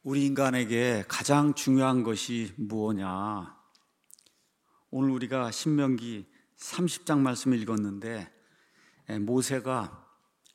우리 인간에게 가장 중요한 것이 무엇냐? 오늘 우리가 신명기 30장 말씀을 읽었는데 모세가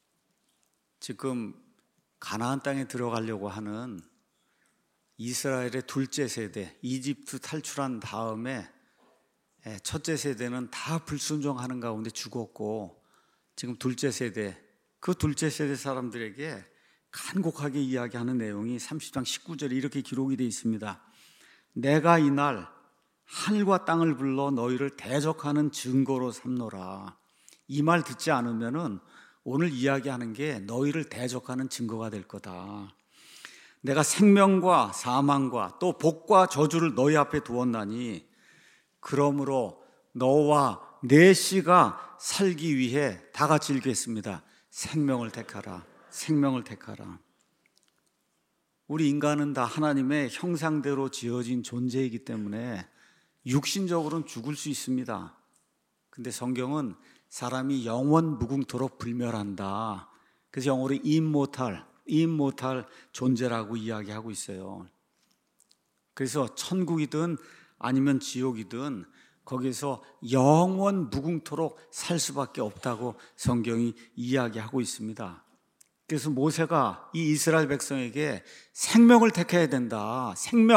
지금 가나안 땅에 들어가려고 하는 이스라엘의 둘째 세대, 이집트 탈출한 다음에 첫째 세대는 다 불순종하는 가운데 죽었고, 지금 둘째 세대, 그 둘째 세대 사람들에게 간곡하게 이야기하는 내용이 30장 19절에 이렇게 기록이 되어 있습니다. 내가 이날 하늘과 땅을 불러 너희를 대적하는 증거로 삼노라. 이 말 듣지 않으면은 오늘 이야기하는 게 너희를 대적하는 증거가 될 거다. 내가 생명과 사망과 또 복과 저주를 너희 앞에 두었나니 그러므로 너와 내 씨가 살기 위해 다 같이 읽겠습니다. 생명을 택하라. 생명을 택하라. 우리 인간은 다 하나님의 형상대로 지어진 존재이기 때문에 육신적으로는 죽을 수 있습니다. 근데 성경은 사람이 영원 무궁토록 불멸한다. 그래서 영어로 immoral 존재라고 이야기하고 있어요. 그래서 천국이든 아니면 지옥이든 거기서 영원 무궁토록 살 수밖에 없다고 성경이 이야기하고 있습니다. 그래서 모세가 이 이스라엘 백성에게 생명을 택해야 된다.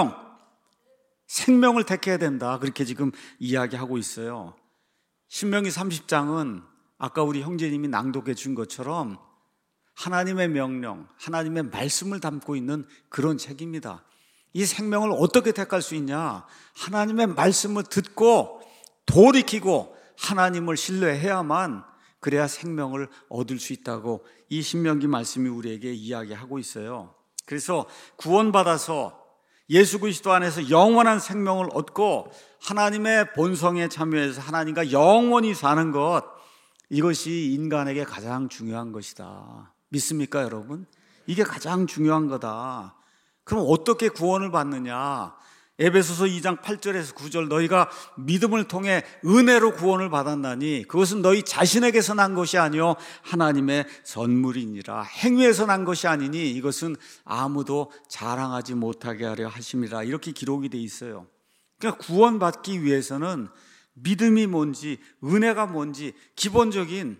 생명을 택해야 된다. 그렇게 지금 이야기하고 있어요. 신명기 30장은 아까 우리 형제님이 낭독해 준 것처럼 하나님의 명령, 하나님의 말씀을 담고 있는 그런 책입니다. 이 생명을 어떻게 택할 수 있냐? 하나님의 말씀을 듣고 돌이키고 하나님을 신뢰해야만, 그래야 생명을 얻을 수 있다고 이 신명기 말씀이 우리에게 이야기하고 있어요. 그래서 구원받아서 예수 그리스도 안에서 영원한 생명을 얻고 하나님의 본성에 참여해서 하나님과 영원히 사는 것, 이것이 인간에게 가장 중요한 것이다. 믿습니까, 여러분? 이게 가장 중요한 거다. 그럼 어떻게 구원을 받느냐? 에베소서 2장 8절에서 9절, 너희가 믿음을 통해 은혜로 구원을 받았나니 그것은 너희 자신에게서 난 것이 아니요 하나님의 선물이니라. 행위에서 난 것이 아니니 이것은 아무도 자랑하지 못하게 하려 하심이라. 이렇게 기록이 돼 있어요. 그러니까 구원받기 위해서는 믿음이 뭔지, 은혜가 뭔지 기본적인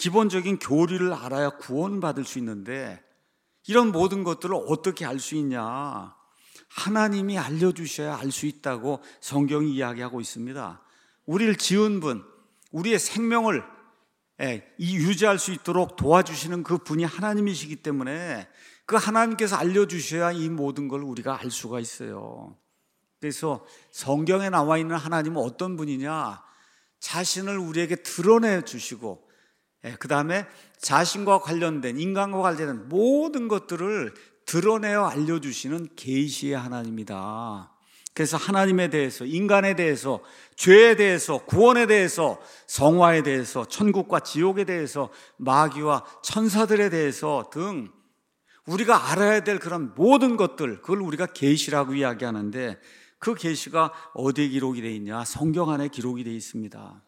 교리를 알아야 구원받을 수 있는데, 이런 모든 것들을 어떻게 알 수 있냐? 하나님이 알려주셔야 알 수 있다고 성경이 이야기하고 있습니다. 우리를 지은 분, 우리의 생명을 유지할 수 있도록 도와주시는 그 분이 하나님이시기 때문에 그 하나님께서 알려주셔야 이 모든 걸 우리가 알 수가 있어요. 그래서 성경에 나와 있는 하나님은 어떤 분이냐? 자신을 우리에게 드러내 주시고, 그 다음에 자신과 관련된, 인간과 관련된 모든 것들을 드러내어 알려주시는 계시의 하나님이다. 그래서 하나님에 대해서, 인간에 대해서, 죄에 대해서, 구원에 대해서, 성화에 대해서, 천국과 지옥에 대해서, 마귀와 천사들에 대해서 등 우리가 알아야 될 그런 모든 것들, 그걸 우리가 계시라고 이야기하는데, 그 계시가 어디에 기록이 되어 있냐? 성경 안에 기록이 되어 있습니다.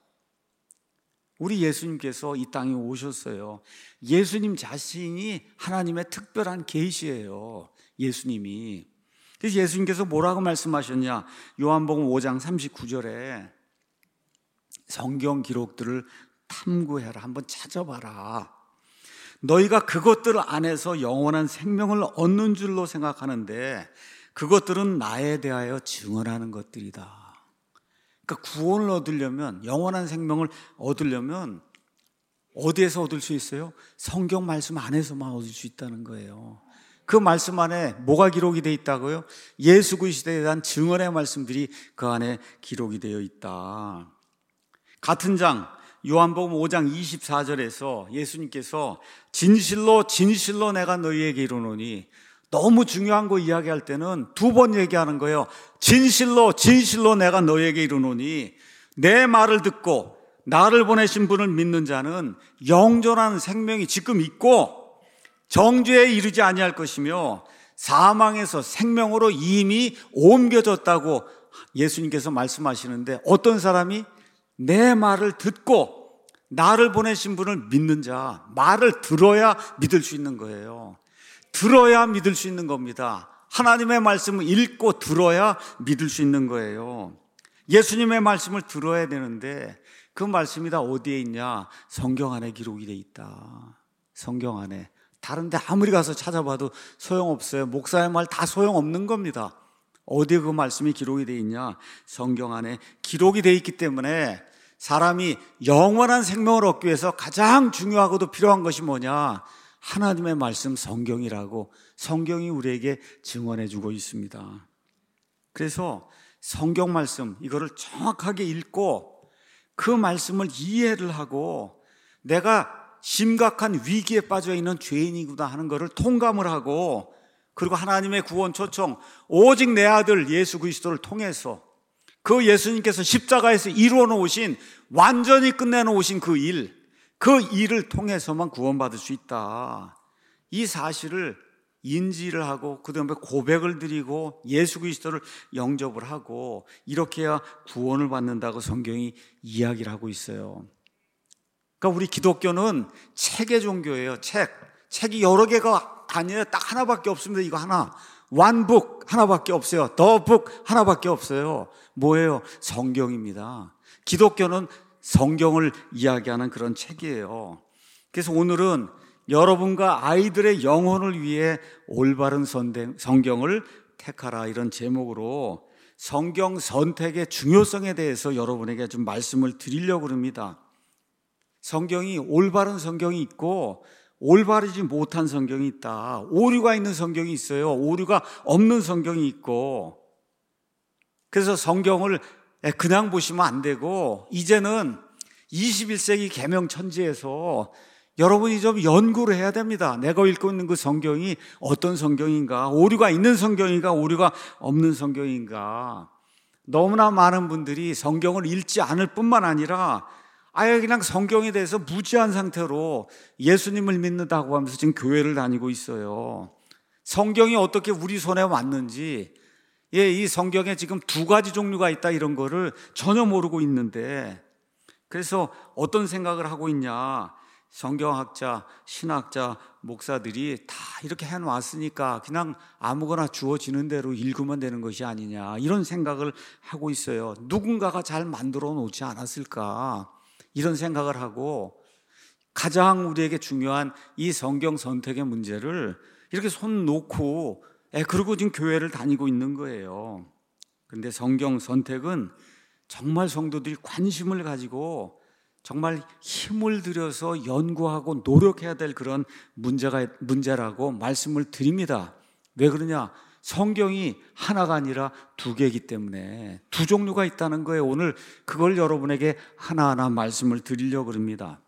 우리 예수님께서 이 땅에 오셨어요. 예수님 자신이 하나님의 특별한 계시예요. 예수님이. 그래서 예수님께서 뭐라고 말씀하셨냐? 요한복음 5장 39절에 성경 기록들을 탐구해라. 한번 찾아봐라. 너희가 그것들 안에서 영원한 생명을 얻는 줄로 생각하는데 그것들은 나에 대하여 증언하는 것들이다. 그러니까 구원을 얻으려면, 영원한 생명을 얻으려면 어디에서 얻을 수 있어요? 성경 말씀 안에서만 얻을 수 있다는 거예요. 그 말씀 안에 뭐가 기록이 되어 있다고요? 예수 그리스도에 대한 증언의 말씀들이 그 안에 기록이 되어 있다. 같은 장 요한복음 5장 24절에서 예수님께서 진실로 진실로 내가 너희에게 이르노니, 너무 중요한 거 이야기할 때는 두 번 얘기하는 거예요. 진실로 진실로 내가 너희에게 이르노니, 내 말을 듣고 나를 보내신 분을 믿는 자는 영존한 생명이 지금 있고 정죄에 이르지 아니할 것이며 사망에서 생명으로 이미 옮겨졌다고 예수님께서 말씀하시는데, 어떤 사람이 내 말을 듣고 나를 보내신 분을 믿는 자, 말을 들어야 믿을 수 있는 거예요. 들어야 믿을 수 있는 겁니다. 하나님의 말씀을 읽고 들어야 믿을 수 있는 거예요. 예수님의 말씀을 들어야 되는데 그 말씀이 다 어디에 있냐? 성경 안에 기록이 돼 있다. 성경 안에. 다른 데 아무리 가서 찾아봐도 소용없어요. 목사의 말 다 소용없는 겁니다. 어디에 그 말씀이 기록이 돼 있냐? 성경 안에 기록이 돼 있기 때문에 사람이 영원한 생명을 얻기 위해서 가장 중요하고도 필요한 것이 뭐냐? 하나님의 말씀 성경이라고 성경이 우리에게 증언해 주고 있습니다. 그래서 성경 말씀 이거를 정확하게 읽고 그 말씀을 이해를 하고 내가 심각한 위기에 빠져 있는 죄인이구나 하는 것을 통감을 하고 그리고 하나님의 구원 초청 오직 내 아들 예수 그리스도를 통해서 그 예수님께서 십자가에서 이루어 놓으신 완전히 끝내 놓으신 그 일을 통해서만 구원받을 수 있다. 이 사실을 인지를 하고 그 다음에 고백을 드리고 예수 그리스도를 영접을 하고 이렇게 해야 구원을 받는다고 성경이 이야기를 하고 있어요. 그러니까 우리 기독교는 책의 종교예요. 책이 여러 개가 아니에요. 딱 하나밖에 없습니다. 이거 하나. 원북 하나밖에 없어요. 더북 하나밖에 없어요. 뭐예요? 성경입니다. 기독교는 성경을 이야기하는 그런 책이에요. 그래서 오늘은 여러분과 아이들의 영혼을 위해 올바른 성경을 택하라 이런 제목으로 성경 선택의 중요성에 대해서 여러분에게 좀 말씀을 드리려고 합니다. 성경이 올바른 성경이 있고 올바르지 못한 성경이 있다. 오류가 있는 성경이 있어요. 오류가 없는 성경이 있고 그래서 성경을 그냥 보시면 안 되고 이제는 21세기 계명천지에서 여러분이 좀 연구를 해야 됩니다. 내가 읽고 있는 그 성경이 어떤 성경인가? 오류가 있는 성경인가? 오류가 없는 성경인가? 너무나 많은 분들이 성경을 읽지 않을 뿐만 아니라 아예 그냥 성경에 대해서 무지한 상태로 예수님을 믿는다고 하면서 지금 교회를 다니고 있어요. 성경이 어떻게 우리 손에 왔는지 이 성경에 지금 두 가지 종류가 있다 이런 거를 전혀 모르고 있는데 그래서 어떤 생각을 하고 있냐? 성경학자, 신학자, 목사들이 다 이렇게 해놨으니까 그냥 아무거나 주어지는 대로 읽으면 되는 것이 아니냐 이런 생각을 하고 있어요. 누군가가 잘 만들어 놓지 않았을까 이런 생각을 하고 가장 우리에게 중요한 이 성경 선택의 문제를 이렇게 손 놓고 그리고 지금 교회를 다니고 있는 거예요. 그런데 성경 선택은 정말 성도들이 관심을 가지고 정말 힘을 들여서 연구하고 노력해야 될 그런 문제라고 말씀을 드립니다. 왜 그러냐? 성경이 하나가 아니라 두 개이기 때문에 두 종류가 있다는 거예요. 오늘 그걸 여러분에게 하나하나 말씀을 드리려고 합니다.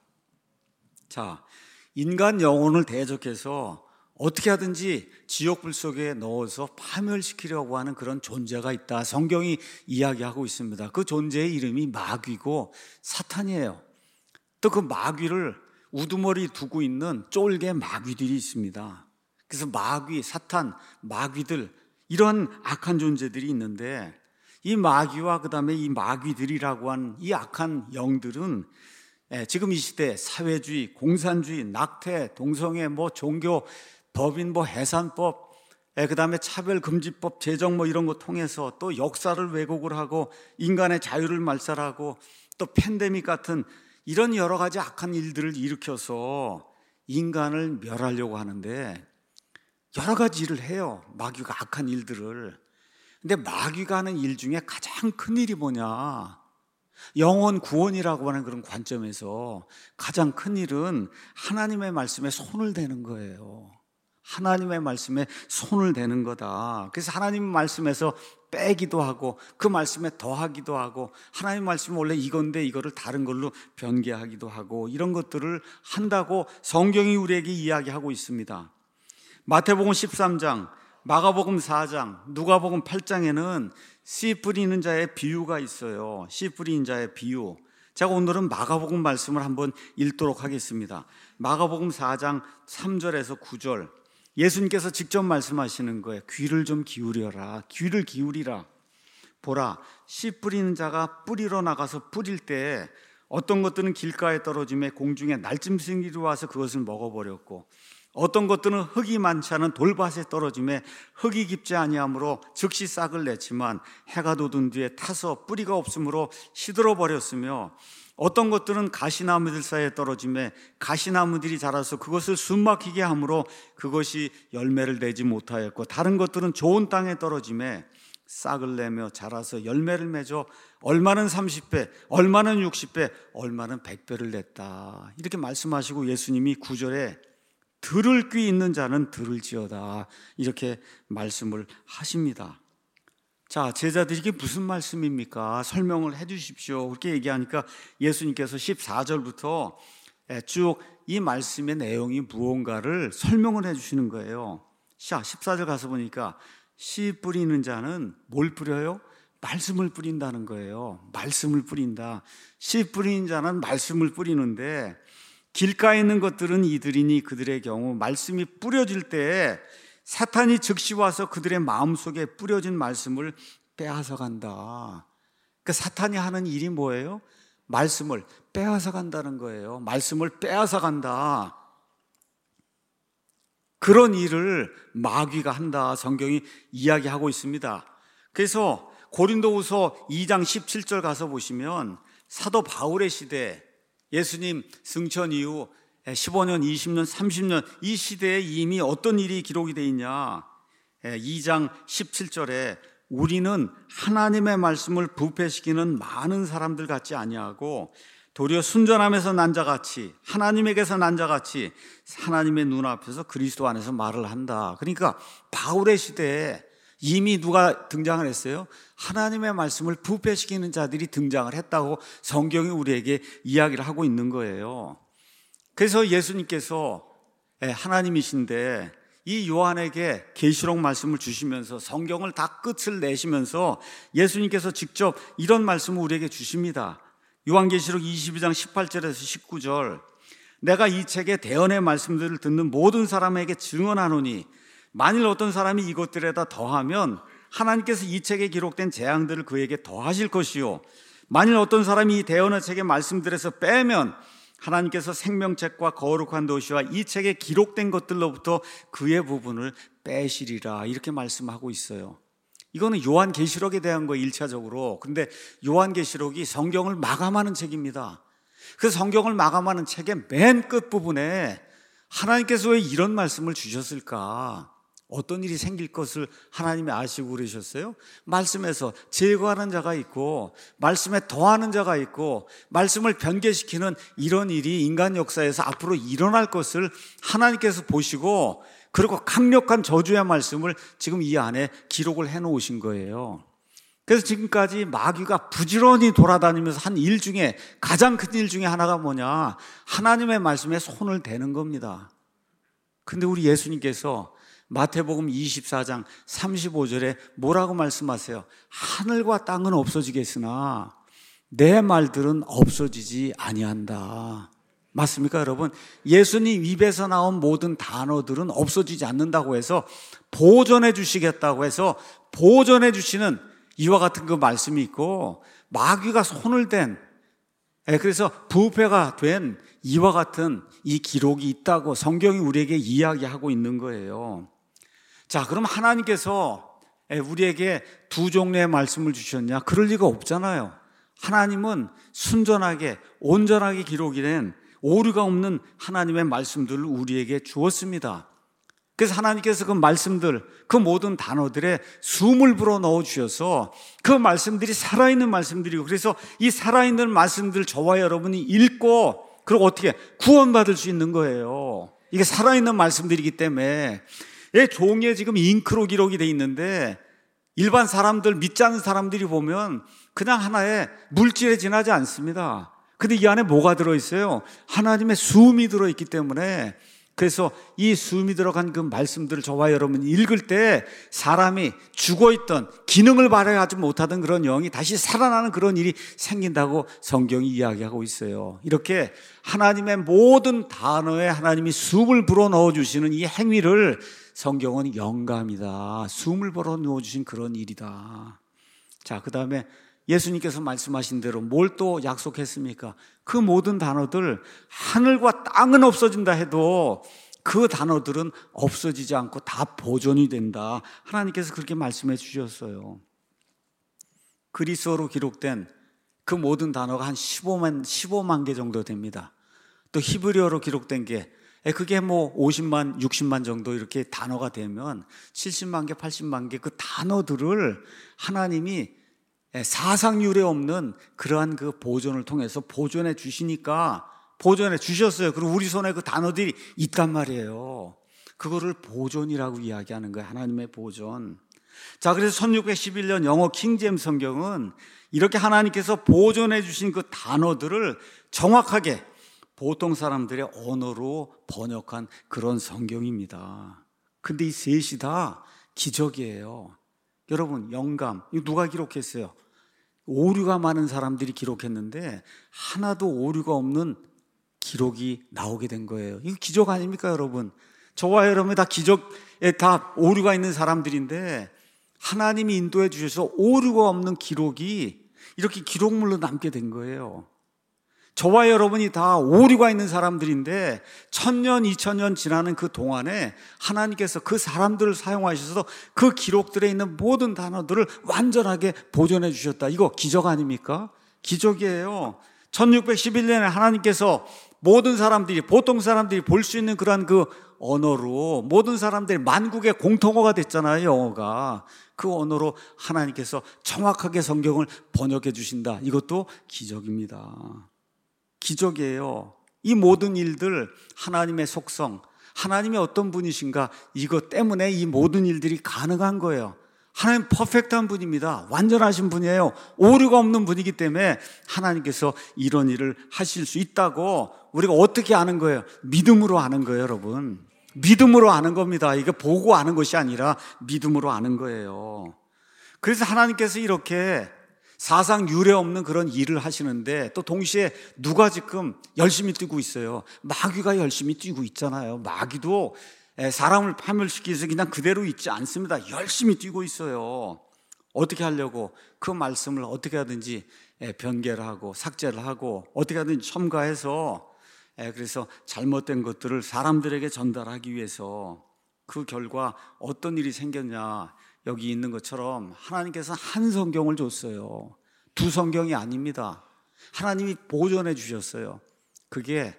자, 인간 영혼을 대적해서 어떻게 하든지 지옥불 속에 넣어서 파멸시키려고 하는 그런 존재가 있다. 성경이 이야기하고 있습니다. 그 존재의 이름이 마귀고 사탄이에요. 또 그 마귀를 우두머리 두고 있는 쫄개 마귀들이 있습니다. 그래서 마귀, 사탄, 마귀들 이런 악한 존재들이 있는데 이 마귀와 그 다음에 이 마귀들이라고 한 이 악한 영들은 지금 이 시대 사회주의, 공산주의, 낙태, 동성애, 종교, 법인, 해산법, 그 다음에 차별금지법 제정 이런 거 통해서 또 역사를 왜곡을 하고 인간의 자유를 말살하고 또 팬데믹 같은 이런 여러 가지 악한 일들을 일으켜서 인간을 멸하려고 하는데 여러 가지 일을 해요. 마귀가 악한 일들을. 근데 마귀가 하는 일 중에 가장 큰 일이 뭐냐? 영혼 구원이라고 하는 그런 관점에서 가장 큰 일은 하나님의 말씀에 손을 대는 거예요. 하나님의 말씀에 손을 대는 거다. 그래서 하나님 말씀에서 빼기도 하고 그 말씀에 더하기도 하고 하나님 말씀은 원래 이건데 이거를 다른 걸로 변개하기도 하고 이런 것들을 한다고 성경이 우리에게 이야기하고 있습니다. 마태복음 13장, 마가복음 4장, 누가복음 8장에는 씨 뿌리는 자의 비유가 있어요. 씨 뿌리는 자의 비유. 제가 오늘은 마가복음 말씀을 한번 읽도록 하겠습니다. 마가복음 4장 3절에서 9절. 예수님께서 직접 말씀하시는 거예요. 귀를 좀 기울여라. 귀를 기울이라. 보라, 씨 뿌리는 자가 뿌리러 나가서 뿌릴 때 어떤 것들은 길가에 떨어짐에 공중에 날짐승들이 와서 그것을 먹어버렸고 어떤 것들은 흙이 많지 않은 돌밭에 떨어짐에 흙이 깊지 아니하므로 즉시 싹을 냈지만 해가 돋은 뒤에 타서 뿌리가 없으므로 시들어 버렸으며 어떤 것들은 가시나무들 사이에 떨어짐에 가시나무들이 자라서 그것을 숨막히게 하므로 그것이 열매를 내지 못하였고 다른 것들은 좋은 땅에 떨어짐에 싹을 내며 자라서 열매를 맺어 얼마는 30배, 얼마는 60배, 얼마는 100배를 냈다. 이렇게 말씀하시고 예수님이 9절에 들을 귀 있는 자는 들을지어다 이렇게 말씀을 하십니다. 자, 제자들이 이게 무슨 말씀입니까? 설명을 해 주십시오. 그렇게 얘기하니까 예수님께서 14절부터 쭉 이 말씀의 내용이 무언가를 설명을 해 주시는 거예요. 자, 14절 가서 보니까 씨 뿌리는 자는 뭘 뿌려요? 말씀을 뿌린다는 거예요. 말씀을 뿌린다. 씨 뿌리는 자는 말씀을 뿌리는데 길가에 있는 것들은 이들이니 그들의 경우 말씀이 뿌려질 때에 사탄이 즉시 와서 그들의 마음속에 뿌려진 말씀을 빼앗아 간다. 그 사탄이 하는 일이 뭐예요? 말씀을 빼앗아 간다는 거예요. 말씀을 빼앗아 간다. 그런 일을 마귀가 한다. 성경이 이야기하고 있습니다. 그래서 고린도후서 2장 17절 가서 보시면 사도 바울의 시대 예수님 승천 이후 15년, 20년, 30년 이 시대에 이미 어떤 일이 기록이 되어 있냐. 2장 17절에 우리는 하나님의 말씀을 부패시키는 많은 사람들 같지 아니하고 도리어 순전함에서 난 자같이 하나님에게서 난 자같이 하나님의 눈앞에서 그리스도 안에서 말을 한다. 그러니까 바울의 시대에 이미 누가 등장을 했어요? 하나님의 말씀을 부패시키는 자들이 등장을 했다고 성경이 우리에게 이야기를 하고 있는 거예요. 그래서 예수님께서 하나님이신데 이 요한에게 계시록 말씀을 주시면서 성경을 다 끝을 내시면서 예수님께서 직접 이런 말씀을 우리에게 주십니다. 요한계시록 22장 18절에서 19절 내가 이 책의 대언의 말씀들을 듣는 모든 사람에게 증언하노니 만일 어떤 사람이 이것들에다 더하면 하나님께서 이 책에 기록된 재앙들을 그에게 더하실 것이요 만일 어떤 사람이 이 대언의 책의 말씀들에서 빼면 하나님께서 생명책과 거룩한 도시와 이 책에 기록된 것들로부터 그의 부분을 빼시리라 이렇게 말씀하고 있어요. 이거는 요한계시록에 대한 거예요. 1차적으로. 근데 요한계시록이 성경을 마감하는 책입니다. 그 성경을 마감하는 책의 맨 끝부분에 하나님께서 왜 이런 말씀을 주셨을까? 어떤 일이 생길 것을 하나님이 아시고 그러셨어요? 말씀에서 제거하는 자가 있고 말씀에 더하는 자가 있고 말씀을 변개시키는 이런 일이 인간 역사에서 앞으로 일어날 것을 하나님께서 보시고 그리고 강력한 저주의 말씀을 지금 이 안에 기록을 해놓으신 거예요. 그래서 지금까지 마귀가 부지런히 돌아다니면서 한 일 중에 가장 큰 일 중에 하나가 뭐냐? 하나님의 말씀에 손을 대는 겁니다. 근데 우리 예수님께서 마태복음 24장 35절에 뭐라고 말씀하세요? 하늘과 땅은 없어지겠으나 내 말들은 없어지지 아니한다. 맞습니까, 여러분? 예수님 입에서 나온 모든 단어들은 없어지지 않는다고 해서 보존해 주시겠다고 해서 보존해 주시는 이와 같은 그 말씀이 있고 마귀가 손을 댄 그래서 부패가 된 이와 같은 이 기록이 있다고 성경이 우리에게 이야기하고 있는 거예요. 자, 그럼 하나님께서 우리에게 두 종류의 말씀을 주셨냐? 그럴 리가 없잖아요. 하나님은 순전하게 온전하게 기록이 된 오류가 없는 하나님의 말씀들을 우리에게 주었습니다. 그래서 하나님께서 그 말씀들, 그 모든 단어들에 숨을 불어 넣어 주셔서 그 말씀들이 살아있는 말씀들이고 그래서 이 살아있는 말씀들 저와 여러분이 읽고 그리고 어떻게 구원받을 수 있는 거예요. 이게 살아있는 말씀들이기 때문에 종이에 지금 잉크로 기록이 돼 있는데 일반 사람들 믿지 않는 사람들이 보면 그냥 하나의 물질에 지나지 않습니다. 근데 이 안에 뭐가 들어있어요? 하나님의 숨이 들어있기 때문에 그래서 이 숨이 들어간 그 말씀들을 저와 여러분이 읽을 때 사람이 죽어있던 기능을 발휘하지 못하던 그런 영이 다시 살아나는 그런 일이 생긴다고 성경이 이야기하고 있어요. 이렇게 하나님의 모든 단어에 하나님이 숨을 불어 넣어주시는 이 행위를 성경은 영감이다. 숨을 불어 넣어주신 그런 일이다. 자, 그 다음에 예수님께서 말씀하신 대로 뭘 또 약속했습니까? 그 모든 단어들 하늘과 땅은 없어진다 해도 그 단어들은 없어지지 않고 다 보존이 된다. 하나님께서 그렇게 말씀해 주셨어요. 그리스어로 기록된 그 모든 단어가 한 15만 개 정도 됩니다. 또 히브리어로 기록된 게 그게 뭐 50만, 60만 정도 이렇게 단어가 되면 70만 개, 80만 개 그 단어들을 하나님이 사상 유례 없는 그러한 그 보존을 통해서 보존해 주시니까 보존해 주셨어요. 그리고 우리 손에 그 단어들이 있단 말이에요. 그거를 보존이라고 이야기하는 거예요. 하나님의 보존. 자, 그래서 1611년 영어 킹제임스 성경은 이렇게 하나님께서 보존해 주신 그 단어들을 정확하게 보통 사람들의 언어로 번역한 그런 성경입니다. 근데 이 셋이 다 기적이에요. 여러분, 영감, 이거 누가 기록했어요? 오류가 많은 사람들이 기록했는데 하나도 오류가 없는 기록이 나오게 된 거예요. 이거 기적 아닙니까, 여러분? 저와 여러분이 다 기적에 다 오류가 있는 사람들인데 하나님이 인도해 주셔서 오류가 없는 기록이 이렇게 기록물로 남게 된 거예요. 저와 여러분이 다 오류가 있는 사람들인데 1000년, 2000년 지나는 그 동안에 하나님께서 그 사람들을 사용하셔서 그 기록들에 있는 모든 단어들을 완전하게 보존해 주셨다. 이거 기적 아닙니까? 기적이에요. 1611년에 하나님께서 모든 사람들이, 보통 사람들이 볼 수 있는 그런 그 언어로 모든 사람들이 만국의 공통어가 됐잖아요, 영어가. 그 언어로 하나님께서 정확하게 성경을 번역해 주신다. 이것도 기적입니다. 기적이에요. 이 모든 일들, 하나님의 속성, 하나님이 어떤 분이신가, 이것 때문에 이 모든 일들이 가능한 거예요. 하나님 퍼펙트한 분입니다. 완전하신 분이에요. 오류가 없는 분이기 때문에 하나님께서 이런 일을 하실 수 있다고 우리가 어떻게 아는 거예요? 믿음으로 아는 거예요, 여러분. 믿음으로 아는 겁니다. 이게 보고 아는 것이 아니라 믿음으로 아는 거예요. 그래서 하나님께서 이렇게 사상 유례 없는 그런 일을 하시는데 또 동시에 누가 지금 열심히 뛰고 있어요? 마귀가 열심히 뛰고 있잖아요. 마귀도 사람을 파멸시키기 위해서 그냥 그대로 있지 않습니다. 열심히 뛰고 있어요. 어떻게 하려고? 그 말씀을 어떻게 하든지 변개를 하고 삭제를 하고 어떻게 하든지 첨가해서 그래서 잘못된 것들을 사람들에게 전달하기 위해서 그 결과 어떤 일이 생겼냐, 여기 있는 것처럼 하나님께서 한 성경을 줬어요. 두 성경이 아닙니다. 하나님이 보존해 주셨어요. 그게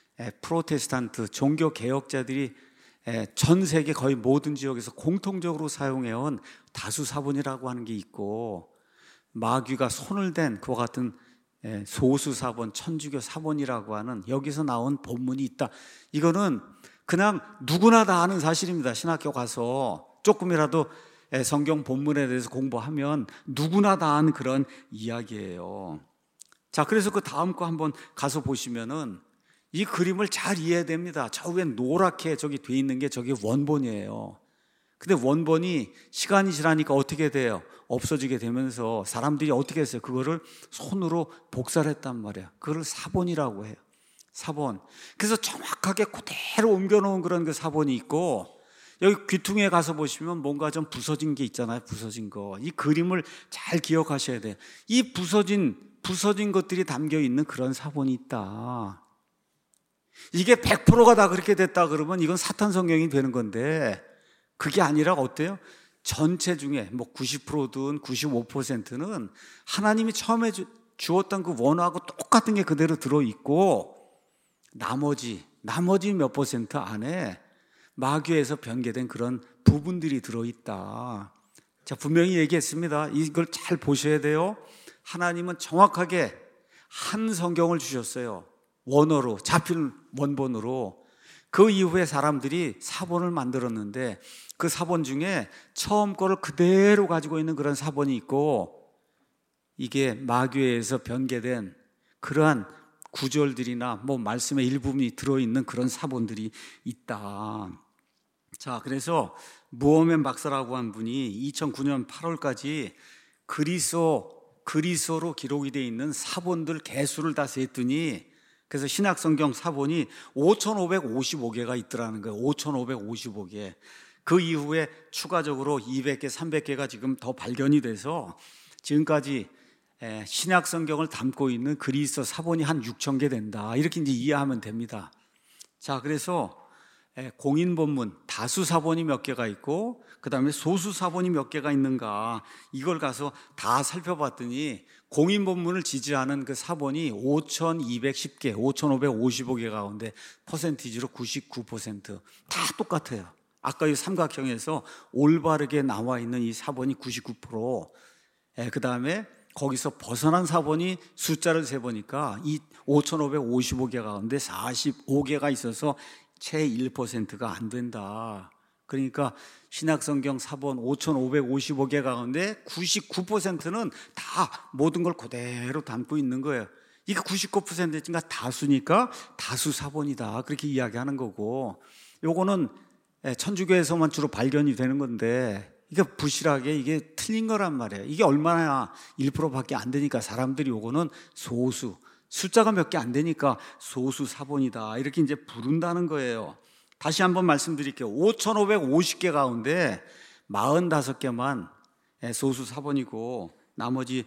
프로테스탄트 종교 개혁자들이 전 세계 거의 모든 지역에서 공통적으로 사용해온 다수사본이라고 하는 게 있고, 마귀가 손을 댄 그와 같은 소수사본, 천주교 사본이라고 하는 여기서 나온 본문이 있다. 이거는 그냥 누구나 다 아는 사실입니다. 신학교 가서 조금이라도 성경 본문에 대해서 공부하면 누구나 다 아는 그런 이야기예요. 자, 그래서 그 다음 거 한번 가서 보시면은 이 그림을 잘 이해해야 됩니다. 저 위에 노랗게 저기 돼 있는 게 저게 원본이에요. 근데 원본이 시간이 지나니까 어떻게 돼요? 없어지게 되면서 사람들이 어떻게 했어요? 그거를 손으로 복사를 했단 말이에요. 그걸 사본이라고 해요. 사본. 그래서 정확하게 그대로 옮겨놓은 그런 그 사본이 있고, 여기 귀퉁이에 가서 보시면 뭔가 좀 부서진 게 있잖아요. 부서진 거. 이 그림을 잘 기억하셔야 돼요. 이 부서진 것들이 담겨 있는 그런 사본이 있다. 이게 100%가 다 그렇게 됐다 그러면 이건 사탄 성경이 되는 건데, 그게 아니라 어때요? 전체 중에 뭐 90%든 95%는 하나님이 처음에 주었던 그 원어하고 똑같은 게 그대로 들어있고, 나머지 몇 퍼센트 안에 마귀에서 변개된 그런 부분들이 들어있다. 자, 분명히 얘기했습니다. 이걸 잘 보셔야 돼요. 하나님은 정확하게 한 성경을 주셨어요. 원어로, 잡힌 원본으로. 그 이후에 사람들이 사본을 만들었는데 그 사본 중에 처음 거를 그대로 가지고 있는 그런 사본이 있고, 이게 마귀에 의해서 변개된 그러한 구절들이나 뭐 말씀의 일부분이 들어있는 그런 사본들이 있다. 자, 그래서 무어맨 박사라고 한 분이 2009년 8월까지 그리스어로 기록이 되어 있는 사본들 개수를 다 셌더니, 그래서 신약성경 사본이 5,555개가 있더라는 거예요. 5,555개. 그 이후에 추가적으로 200개, 300개가 지금 더 발견이 돼서 지금까지 신약성경을 담고 있는 그리스어 사본이 한 6,000개 된다. 이렇게 이제 이해하면 됩니다. 자, 그래서 공인 본문, 다수 사본이 몇 개가 있고 그 다음에 소수 사본이 몇 개가 있는가, 이걸 가서 다 살펴봤더니 공인 본문을 지지하는 그 사본이 5,210개, 5,555개 가운데 퍼센티지로 99%, 다 똑같아요. 아까 이 삼각형에서 올바르게 나와 있는 이 사본이 99%, 그 다음에 거기서 벗어난 사본이 숫자를 세보니까 이 5,555개 가운데 45개가 있어서 채 1%가 안 된다. 그러니까 신약성경 사본 5,555개 가운데 99%는 다 모든 걸 그대로 담고 있는 거예요. 이게 99%니까 다수니까 다수 사본이다, 그렇게 이야기하는 거고, 요거는 천주교에서만 주로 발견이 되는 건데 이게 부실하게 이게 틀린 거란 말이에요. 이게 얼마나 1%밖에 안 되니까 사람들이 요거는 소수, 숫자가 몇 개 안 되니까 소수 사본이다, 이렇게 이제 부른다는 거예요. 다시 한번 말씀드릴게요. 5,550개 가운데 45개만 소수 사본이고 나머지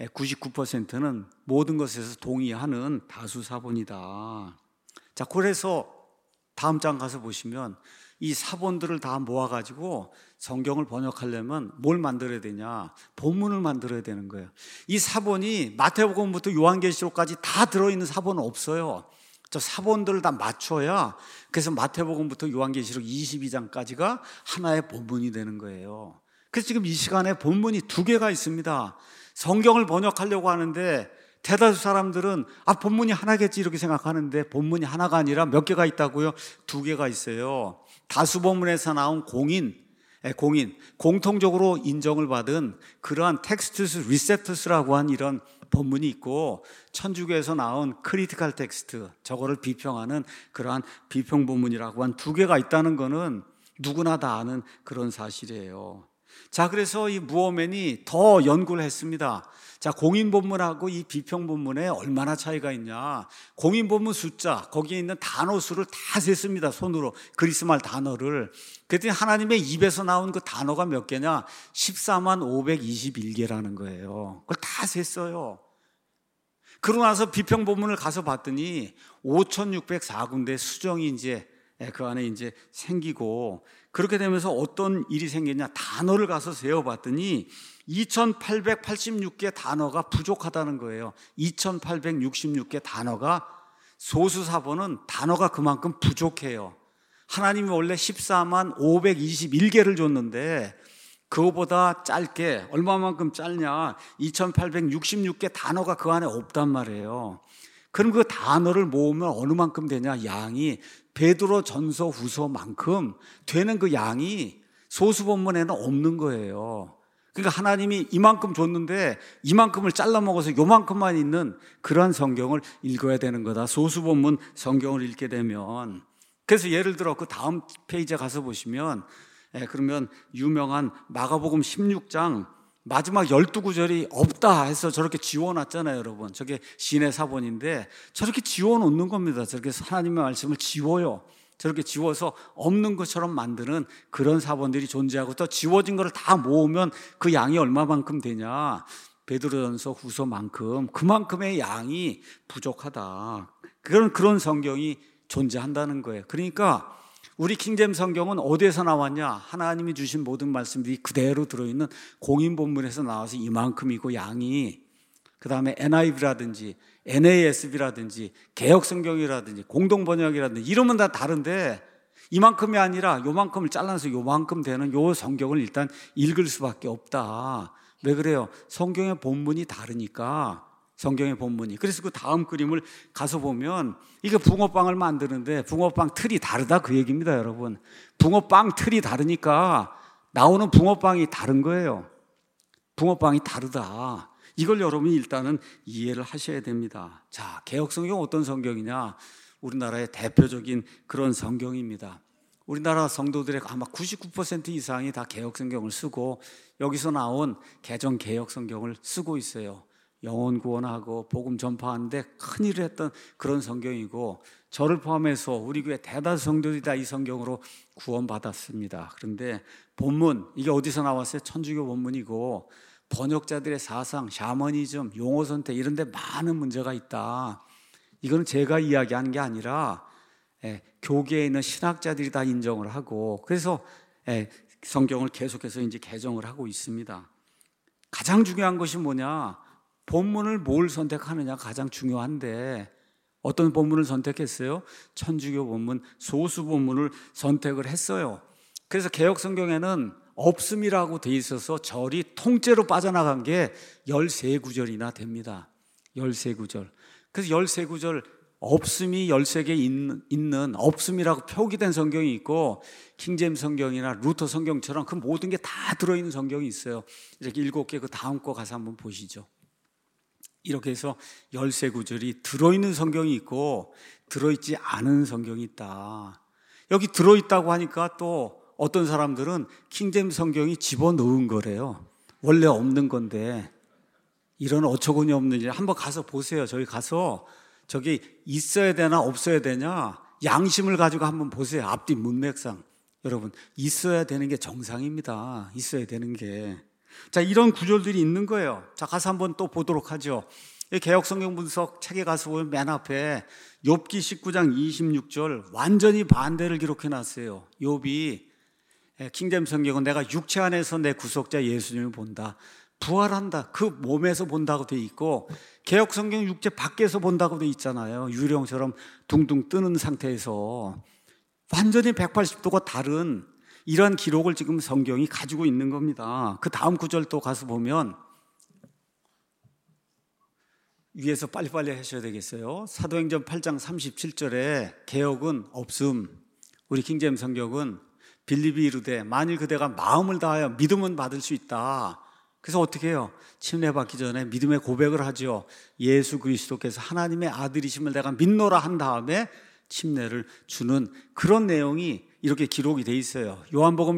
99%는 모든 것에서 동의하는 다수 사본이다. 자, 그래서 다음 장 가서 보시면 이 사본들을 다 모아가지고 성경을 번역하려면 뭘 만들어야 되냐? 본문을 만들어야 되는 거예요. 이 사본이 마태복음부터 요한계시록까지 다 들어있는 사본은 없어요. 저 사본들을 다 맞춰야, 그래서 마태복음부터 요한계시록 22장까지가 하나의 본문이 되는 거예요. 그래서 지금 이 시간에 본문이 2개가 있습니다. 성경을 번역하려고 하는데 대다수 사람들은 본문이 하나겠지 이렇게 생각하는데 본문이 하나가 아니라 몇 개가 있다고요? 2개가 있어요. 다수 본문에서 나온 공인, 공통적으로 인정을 받은 그러한 텍스투스 리셉투스라고 한 이런 본문이 있고, 천주교에서 나온 크리티컬 텍스트, 저거를 비평하는 그러한 비평 본문이라고 한 2개가 있다는 거는 누구나 다 아는 그런 사실이에요. 자, 그래서 이 무어맨이 더 연구를 했습니다. 자, 공인 본문하고 이 비평 본문에 얼마나 차이가 있냐. 공인 본문 숫자, 거기에 있는 단어 수를 다 셌습니다. 손으로, 그리스말 단어를. 그랬더니 하나님의 입에서 나온 그 단어가 몇 개냐? 14만 521개라는 거예요. 그걸 다 셌어요. 그러고 나서 비평 본문을 가서 봤더니 5,604군데 수정이 이제 그 안에 이제 생기고, 그렇게 되면서 어떤 일이 생겼냐? 단어를 가서 세어봤더니 2,886개 단어가 부족하다는 거예요. 2,866개 단어가, 소수 사본은 단어가 그만큼 부족해요. 하나님이 원래 14만 521개를 줬는데 그거보다 짧게, 얼마만큼 짧냐? 2,866개 단어가 그 안에 없단 말이에요. 그럼 그 단어를 모으면 어느 만큼 되냐? 양이 베드로 전서 후서만큼 되는 그 양이 소수 본문에는 없는 거예요. 그러니까 하나님이 이만큼 줬는데 이만큼을 잘라 먹어서 요만큼만 있는 그러한 성경을 읽어야 되는 거다, 소수 본문 성경을 읽게 되면. 그래서 예를 들어 그 다음 페이지에 가서 보시면, 그러면 유명한 마가복음 16장 마지막 12구절이 없다 해서 저렇게 지워놨잖아요, 여러분. 저게 신의 사본인데 저렇게 지워놓는 겁니다. 저렇게 하나님의 말씀을 지워요. 저렇게 지워서 없는 것처럼 만드는 그런 사본들이 존재하고, 또 지워진 거를 다 모으면 그 양이 얼마만큼 되냐? 베드로전서 후서만큼, 그만큼의 양이 부족하다. 그런 성경이 존재한다는 거예요. 그러니까 우리 킹제임 성경은 어디에서 나왔냐? 하나님이 주신 모든 말씀들이 그대로 들어있는 공인 본문에서 나와서 이만큼이고, 양이, 그 다음에 NIV라든지 NASB라든지 개혁성경이라든지 공동번역이라든지 이러면 다 다른데, 이만큼이 아니라 요만큼을 잘라서 요만큼 되는 요 성경을 일단 읽을 수밖에 없다. 왜 그래요? 성경의 본문이 다르니까. 성경의 본문이. 그래서 그 다음 그림을 가서 보면 이게 붕어빵을 만드는데 붕어빵 틀이 다르다, 그 얘기입니다, 여러분. 붕어빵 틀이 다르니까 나오는 붕어빵이 다른 거예요. 붕어빵이 다르다. 이걸 여러분이 일단은 이해를 하셔야 됩니다. 자, 개혁성경 어떤 성경이냐? 우리나라의 대표적인 그런 성경입니다. 우리나라 성도들의 아마 99% 이상이 다 개혁성경을 쓰고 여기서 나온 개정 개혁성경을 쓰고 있어요. 영혼 구원하고 복음 전파하는데 큰일을 했던 그런 성경이고, 저를 포함해서 우리 교회 대다수 성도들이 다 이 성경으로 구원받았습니다. 그런데 본문, 이게 어디서 나왔어요? 천주교 본문이고, 번역자들의 사상, 샤머니즘, 용어 선택 이런 데 많은 문제가 있다. 이거는 제가 이야기하는 게 아니라 교계에 있는 신학자들이 다 인정을 하고, 그래서 성경을 계속해서 이제 개정을 하고 있습니다. 가장 중요한 것이 뭐냐? 본문을 뭘 선택하느냐가 가장 중요한데, 어떤 본문을 선택했어요? 천주교 본문, 소수 본문을 선택을 했어요. 그래서 개역 성경에는 없음이라고 돼 있어서 절이 통째로 빠져나간 게 13구절이나 됩니다. 13구절. 그래서 13구절 없음이 13개 있는 없음이라고 표기된 성경이 있고, 킹제임스 성경이나 루터 성경처럼 그 모든 게 다 들어있는 성경이 있어요. 이렇게 7개, 그 다음 거 가서 한번 보시죠. 이렇게 해서 13구절이 들어있는 성경이 있고 들어있지 않은 성경이 있다. 여기 들어있다고 하니까 또 어떤 사람들은 킹제임스 성경이 집어넣은 거래요. 원래 없는 건데. 이런 어처구니 없는 일 한번 가서 보세요. 저기 가서 저기 있어야 되나 없어야 되냐, 양심을 가지고 한번 보세요. 앞뒤 문맥상. 여러분, 있어야 되는 게 정상입니다. 있어야 되는 게. 자, 이런 구절들이 있는 거예요. 자, 가서 한번 또 보도록 하죠. 개역 성경 분석 책에 가서 보면 맨 앞에 욥기 19장 26절 완전히 반대를 기록해 놨어요. 욥이 킹제임스 성경은 내가 육체 안에서 내 구속자 예수님을 본다, 부활한다, 그 몸에서 본다고 돼 있고, 개역 성경 육체 밖에서 본다고 돼 있잖아요. 유령처럼 둥둥 뜨는 상태에서 완전히 180도가 다른 이런 기록을 지금 성경이 가지고 있는 겁니다. 그 다음 구절 또 가서 보면, 위에서 빨리빨리 하셔야 되겠어요. 사도행전 8장 37절에 개역은 없음, 우리 킹제임스 성경은 빌립이 이르되 만일 그대가 마음을 다하여 믿음은 받을 수 있다. 그래서 어떻게 해요? 침례받기 전에 믿음의 고백을 하죠. 예수 그리스도께서 하나님의 아들이심을 내가 믿노라 한 다음에 침례를 주는 그런 내용이 이렇게 기록이 돼 있어요. 요한일서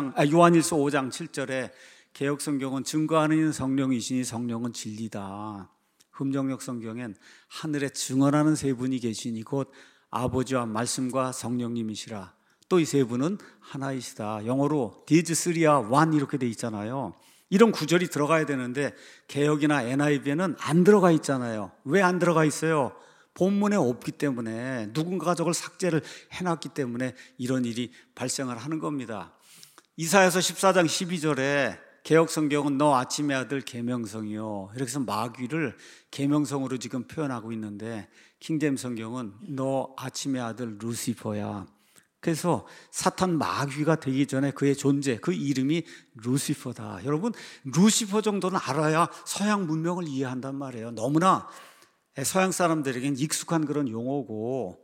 5장 7절에 개역 성경은 증거하는 이는 성령이시니 성령은 진리다. 흠정역 성경엔 하늘에 증언하는 세 분이 계시니 곧 아버지와 말씀과 성령님이시라. 또 이 세 분은 하나이시다. 영어로 These three are one 이렇게 돼 있잖아요. 이런 구절이 들어가야 되는데 개역이나 NIV에는 안 들어가 있잖아요. 왜 안 들어가 있어요? 본문에 없기 때문에, 누군가가 저걸 삭제를 해놨기 때문에 이런 일이 발생을 하는 겁니다. 이사야서 14장 12절에 개역 성경은 너 아침의 아들 계명성이요, 이렇게 해서 마귀를 계명성으로 지금 표현하고 있는데, 킹제임스 성경은 너 아침의 아들 루시퍼야. 그래서 사탄 마귀가 되기 전에 그의 존재, 그 이름이 루시퍼다. 여러분, 루시퍼 정도는 알아야 서양 문명을 이해한단 말이에요. 너무나 서양 사람들에겐 익숙한 그런 용어고.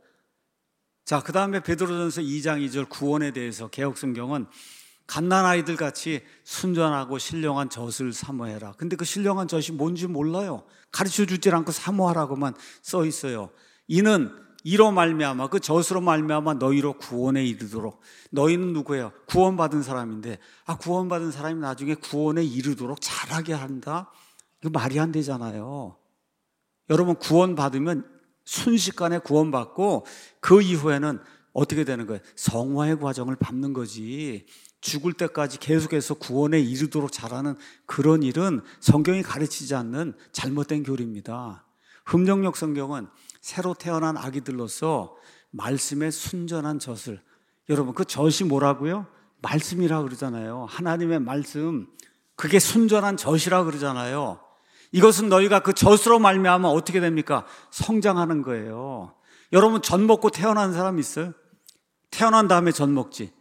자, 그 다음에 베드로전서 2장 2절 구원에 대해서 개역 성경은 갓난아이들 같이 순전하고 신령한 젖을 사모해라. 근데 그 신령한 젖이 뭔지 몰라요. 가르쳐 주지 않고 사모하라고만 써 있어요. 이는 이로 말미암아, 그 젖으로 말미암아 너희로 구원에 이르도록. 너희는 누구예요? 구원받은 사람인데, 구원받은 사람이 나중에 구원에 이르도록 잘하게 한다? 이거 말이 안 되잖아요. 여러분, 구원받으면 순식간에 구원받고 그 이후에는 어떻게 되는 거예요? 성화의 과정을 밟는 거지. 죽을 때까지 계속해서 구원에 이르도록 잘하는 그런 일은 성경이 가르치지 않는 잘못된 교리입니다. 흠정역 성경은 새로 태어난 아기들로서 말씀의 순전한 젖을, 여러분 그 젖이 뭐라고요? 말씀이라고 그러잖아요. 하나님의 말씀, 그게 순전한 젖이라고 그러잖아요. 이것은 너희가 그 젖으로 말미암아 어떻게 됩니까? 성장하는 거예요. 여러분, 젖 먹고 태어난 사람 있어요? 태어난 다음에 젖 먹지.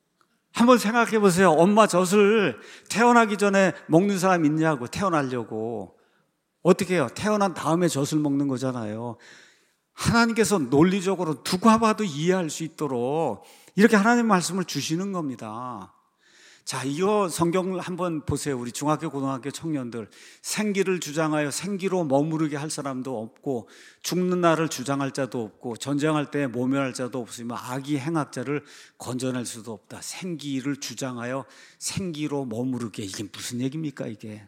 한번 생각해 보세요. 엄마 젖을 태어나기 전에 먹는 사람 있냐고. 태어나려고 어떻게 해요? 태어난 다음에 젖을 먹는 거잖아요. 하나님께서 논리적으로 누가 봐도 이해할 수 있도록 이렇게 하나님 말씀을 주시는 겁니다. 자, 이거 성경을 한번 보세요. 우리 중학교, 고등학교 청년들, 생기를 주장하여 생기로 머무르게 할 사람도 없고, 죽는 날을 주장할 자도 없고, 전쟁할 때 모면할 자도 없으며 악이 행악자를 건져낼 수도 없다. 생기를 주장하여 생기로 머무르게. 이게 무슨 얘기입니까, 이게?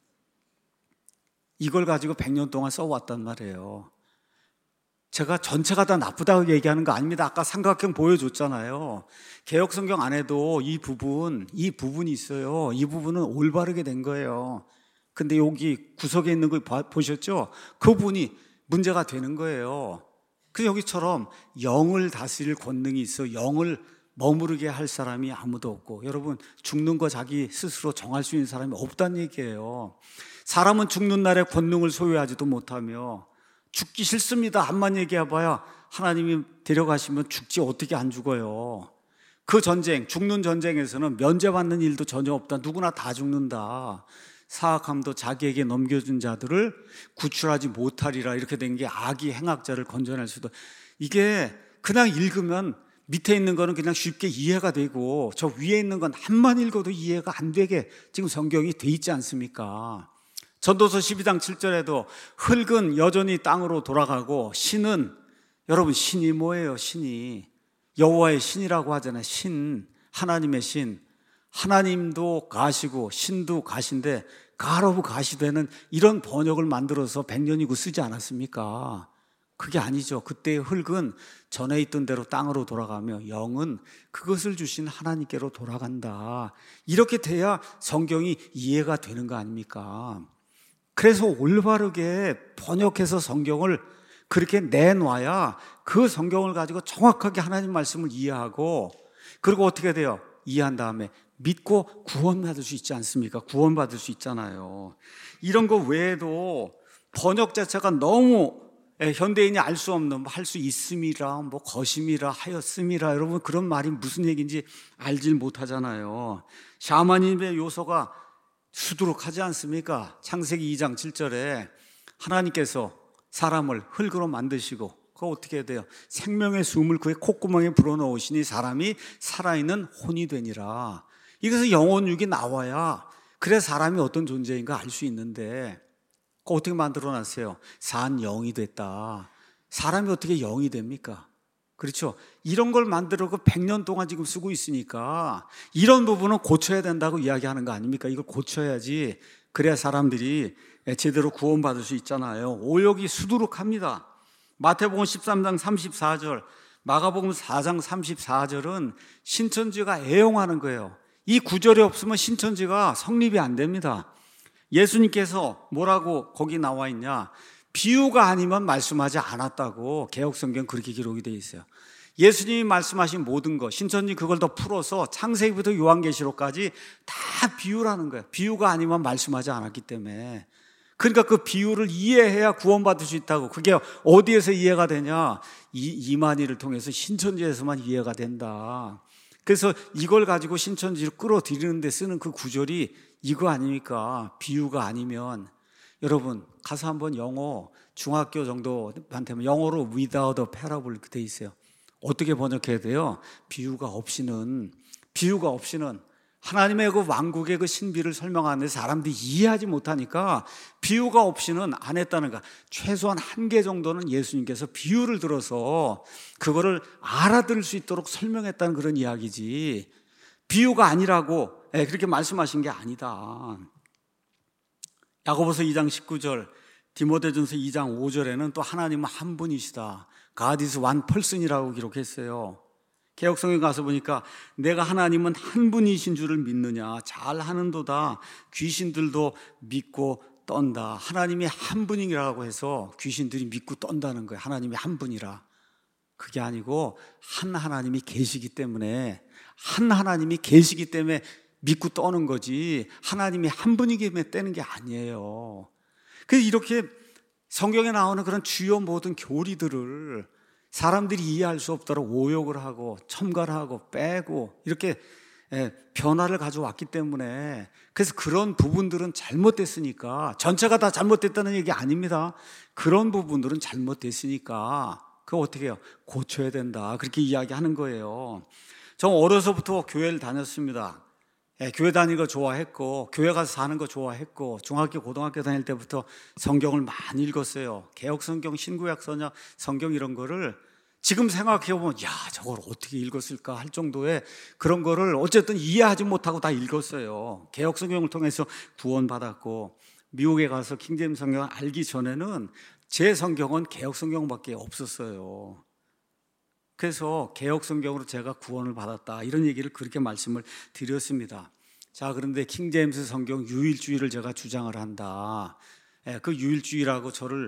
이걸 가지고 100년 동안 써왔단 말이에요. 제가 전체가 다 나쁘다고 얘기하는 거 아닙니다. 아까 삼각형 보여줬잖아요. 개역 성경 안에도 이 부분이 있어요. 이 부분은 올바르게 된 거예요. 근데 여기 구석에 있는 거 보셨죠? 그 부분이 문제가 되는 거예요. 그래서 여기처럼 영을 다스릴 권능이 있어 영을 머무르게 할 사람이 아무도 없고, 여러분 죽는 거 자기 스스로 정할 수 있는 사람이 없다는 얘기예요. 사람은 죽는 날에 권능을 소유하지도 못하며 죽기 싫습니다 한만 얘기해봐야 하나님이 데려가시면 죽지 어떻게 안 죽어요. 그 전쟁, 죽는 전쟁에서는 면제받는 일도 전혀 없다. 누구나 다 죽는다. 사악함도 자기에게 넘겨준 자들을 구출하지 못하리라. 이렇게 된 게 악이 행악자를 건져낼 수도. 이게 그냥 읽으면 밑에 있는 거는 그냥 쉽게 이해가 되고 저 위에 있는 건 한만 읽어도 이해가 안 되게 지금 성경이 돼 있지 않습니까? 전도서 12장 7절에도 흙은 여전히 땅으로 돌아가고 신은, 여러분 신이 뭐예요? 신이 여호와의 신이라고 하잖아요. 신, 하나님의 신. 하나님도 가시고 신도 가신데 God of 가시되는 이런 번역을 만들어서 100년이고 쓰지 않았습니까? 그게 아니죠. 그때의 흙은 전에 있던 대로 땅으로 돌아가며 영은 그것을 주신 하나님께로 돌아간다. 이렇게 돼야 성경이 이해가 되는 거 아닙니까? 그래서 올바르게 번역해서 성경을 그렇게 내놔야 그 성경을 가지고 정확하게 하나님 말씀을 이해하고, 그리고 어떻게 돼요? 이해한 다음에 믿고 구원받을 수 있지 않습니까? 구원받을 수 있잖아요. 이런 거 외에도 번역 자체가 너무 현대인이 알 수 없는, 할 수 있음이라 것임이라 하였음이라, 여러분 그런 말이 무슨 얘기인지 알질 못하잖아요. 샤머니즘의 요소가 수두룩하지 않습니까? 창세기 2장 7절에 하나님께서 사람을 흙으로 만드시고 그거 어떻게 해야 돼요? 생명의 숨을 그의 콧구멍에 불어넣으시니 사람이 살아있는 혼이 되니라. 이것은 영혼육이 나와야 그래 사람이 어떤 존재인가 알 수 있는데, 그거 어떻게 만들어놨어요? 산 영이 됐다. 사람이 어떻게 영이 됩니까? 그렇죠? 이런 걸 만들고 100년 동안 지금 쓰고 있으니까 이런 부분은 고쳐야 된다고 이야기하는 거 아닙니까? 이걸 고쳐야지, 그래야 사람들이 제대로 구원받을 수 있잖아요. 오역이 수두룩합니다. 마태복음 13장 34절, 마가복음 4장 34절은 신천지가 애용하는 거예요. 이 구절이 없으면 신천지가 성립이 안 됩니다. 예수님께서 뭐라고 거기 나와 있냐? 비유가 아니면 말씀하지 않았다고 개역성경 그렇게 기록이 되어 있어요. 예수님이 말씀하신 모든 것, 신천지 그걸 더 풀어서 창세기부터 요한계시록까지 다 비유라는 거예요. 비유가 아니면 말씀하지 않았기 때문에. 그러니까 그 비유를 이해해야 구원받을 수 있다고. 그게 어디에서 이해가 되냐? 이만희를 통해서 신천지에서만 이해가 된다. 그래서 이걸 가지고 신천지를 끌어들이는 데 쓰는 그 구절이 이거 아닙니까? 비유가 아니면. 여러분 가서 한번 영어 중학교 정도한테면 영어로 without a parable 돼 있어요. 어떻게 번역해야 돼요? 비유가 없이는 하나님의 그 왕국의 그 신비를 설명하는데 사람들이 이해하지 못하니까 비유가 없이는 안 했다는 거. 최소한 한 개 정도는 예수님께서 비유를 들어서 그거를 알아들을 수 있도록 설명했다는 그런 이야기지, 비유가 아니라고 그렇게 말씀하신 게 아니다. 야고보서 2장 19절, 디모데전서 2장 5절에는 또 하나님은 한 분이시다. God is one person이라고 기록했어요. 개역성경 가서 보니까 내가 하나님은 한 분이신 줄을 믿느냐, 잘하는도다. 귀신들도 믿고 떤다. 하나님이 한 분이라고 해서 귀신들이 믿고 떤다는 거예요. 하나님이 한 분이라. 그게 아니고 한 하나님이 계시기 때문에, 믿고 떠는 거지, 하나님이 한 분이기 때문에 떼는 게 아니에요. 그래서 이렇게 성경에 나오는 그런 주요 모든 교리들을 사람들이 이해할 수 없도록 오역을 하고 첨가를 하고 빼고 이렇게 변화를 가져왔기 때문에, 그래서 그런 부분들은 잘못됐으니까, 전체가 다 잘못됐다는 얘기 아닙니다. 그런 부분들은 잘못됐으니까 그거 어떻게 해요? 고쳐야 된다. 그렇게 이야기하는 거예요. 저 어려서부터 교회를 다녔습니다. 교회 다니는 거 좋아했고, 교회 가서 사는 거 좋아했고, 중학교, 고등학교 다닐 때부터 성경을 많이 읽었어요. 개역성경, 신구약 성경 이런 거를 지금 생각해보면 야, 저걸 어떻게 읽었을까 할 정도의 그런 거를 어쨌든 이해하지 못하고 다 읽었어요. 개역성경을 통해서 구원받았고, 미국에 가서 킹제임스 성경을 알기 전에는 제 성경은 개역성경밖에 없었어요. 그래서 개역성경으로 제가 구원을 받았다, 이런 얘기를 그렇게 말씀을 드렸습니다. 자, 그런데 킹제임스 성경 유일주의를 제가 주장을 한다. 그 유일주의라고 저를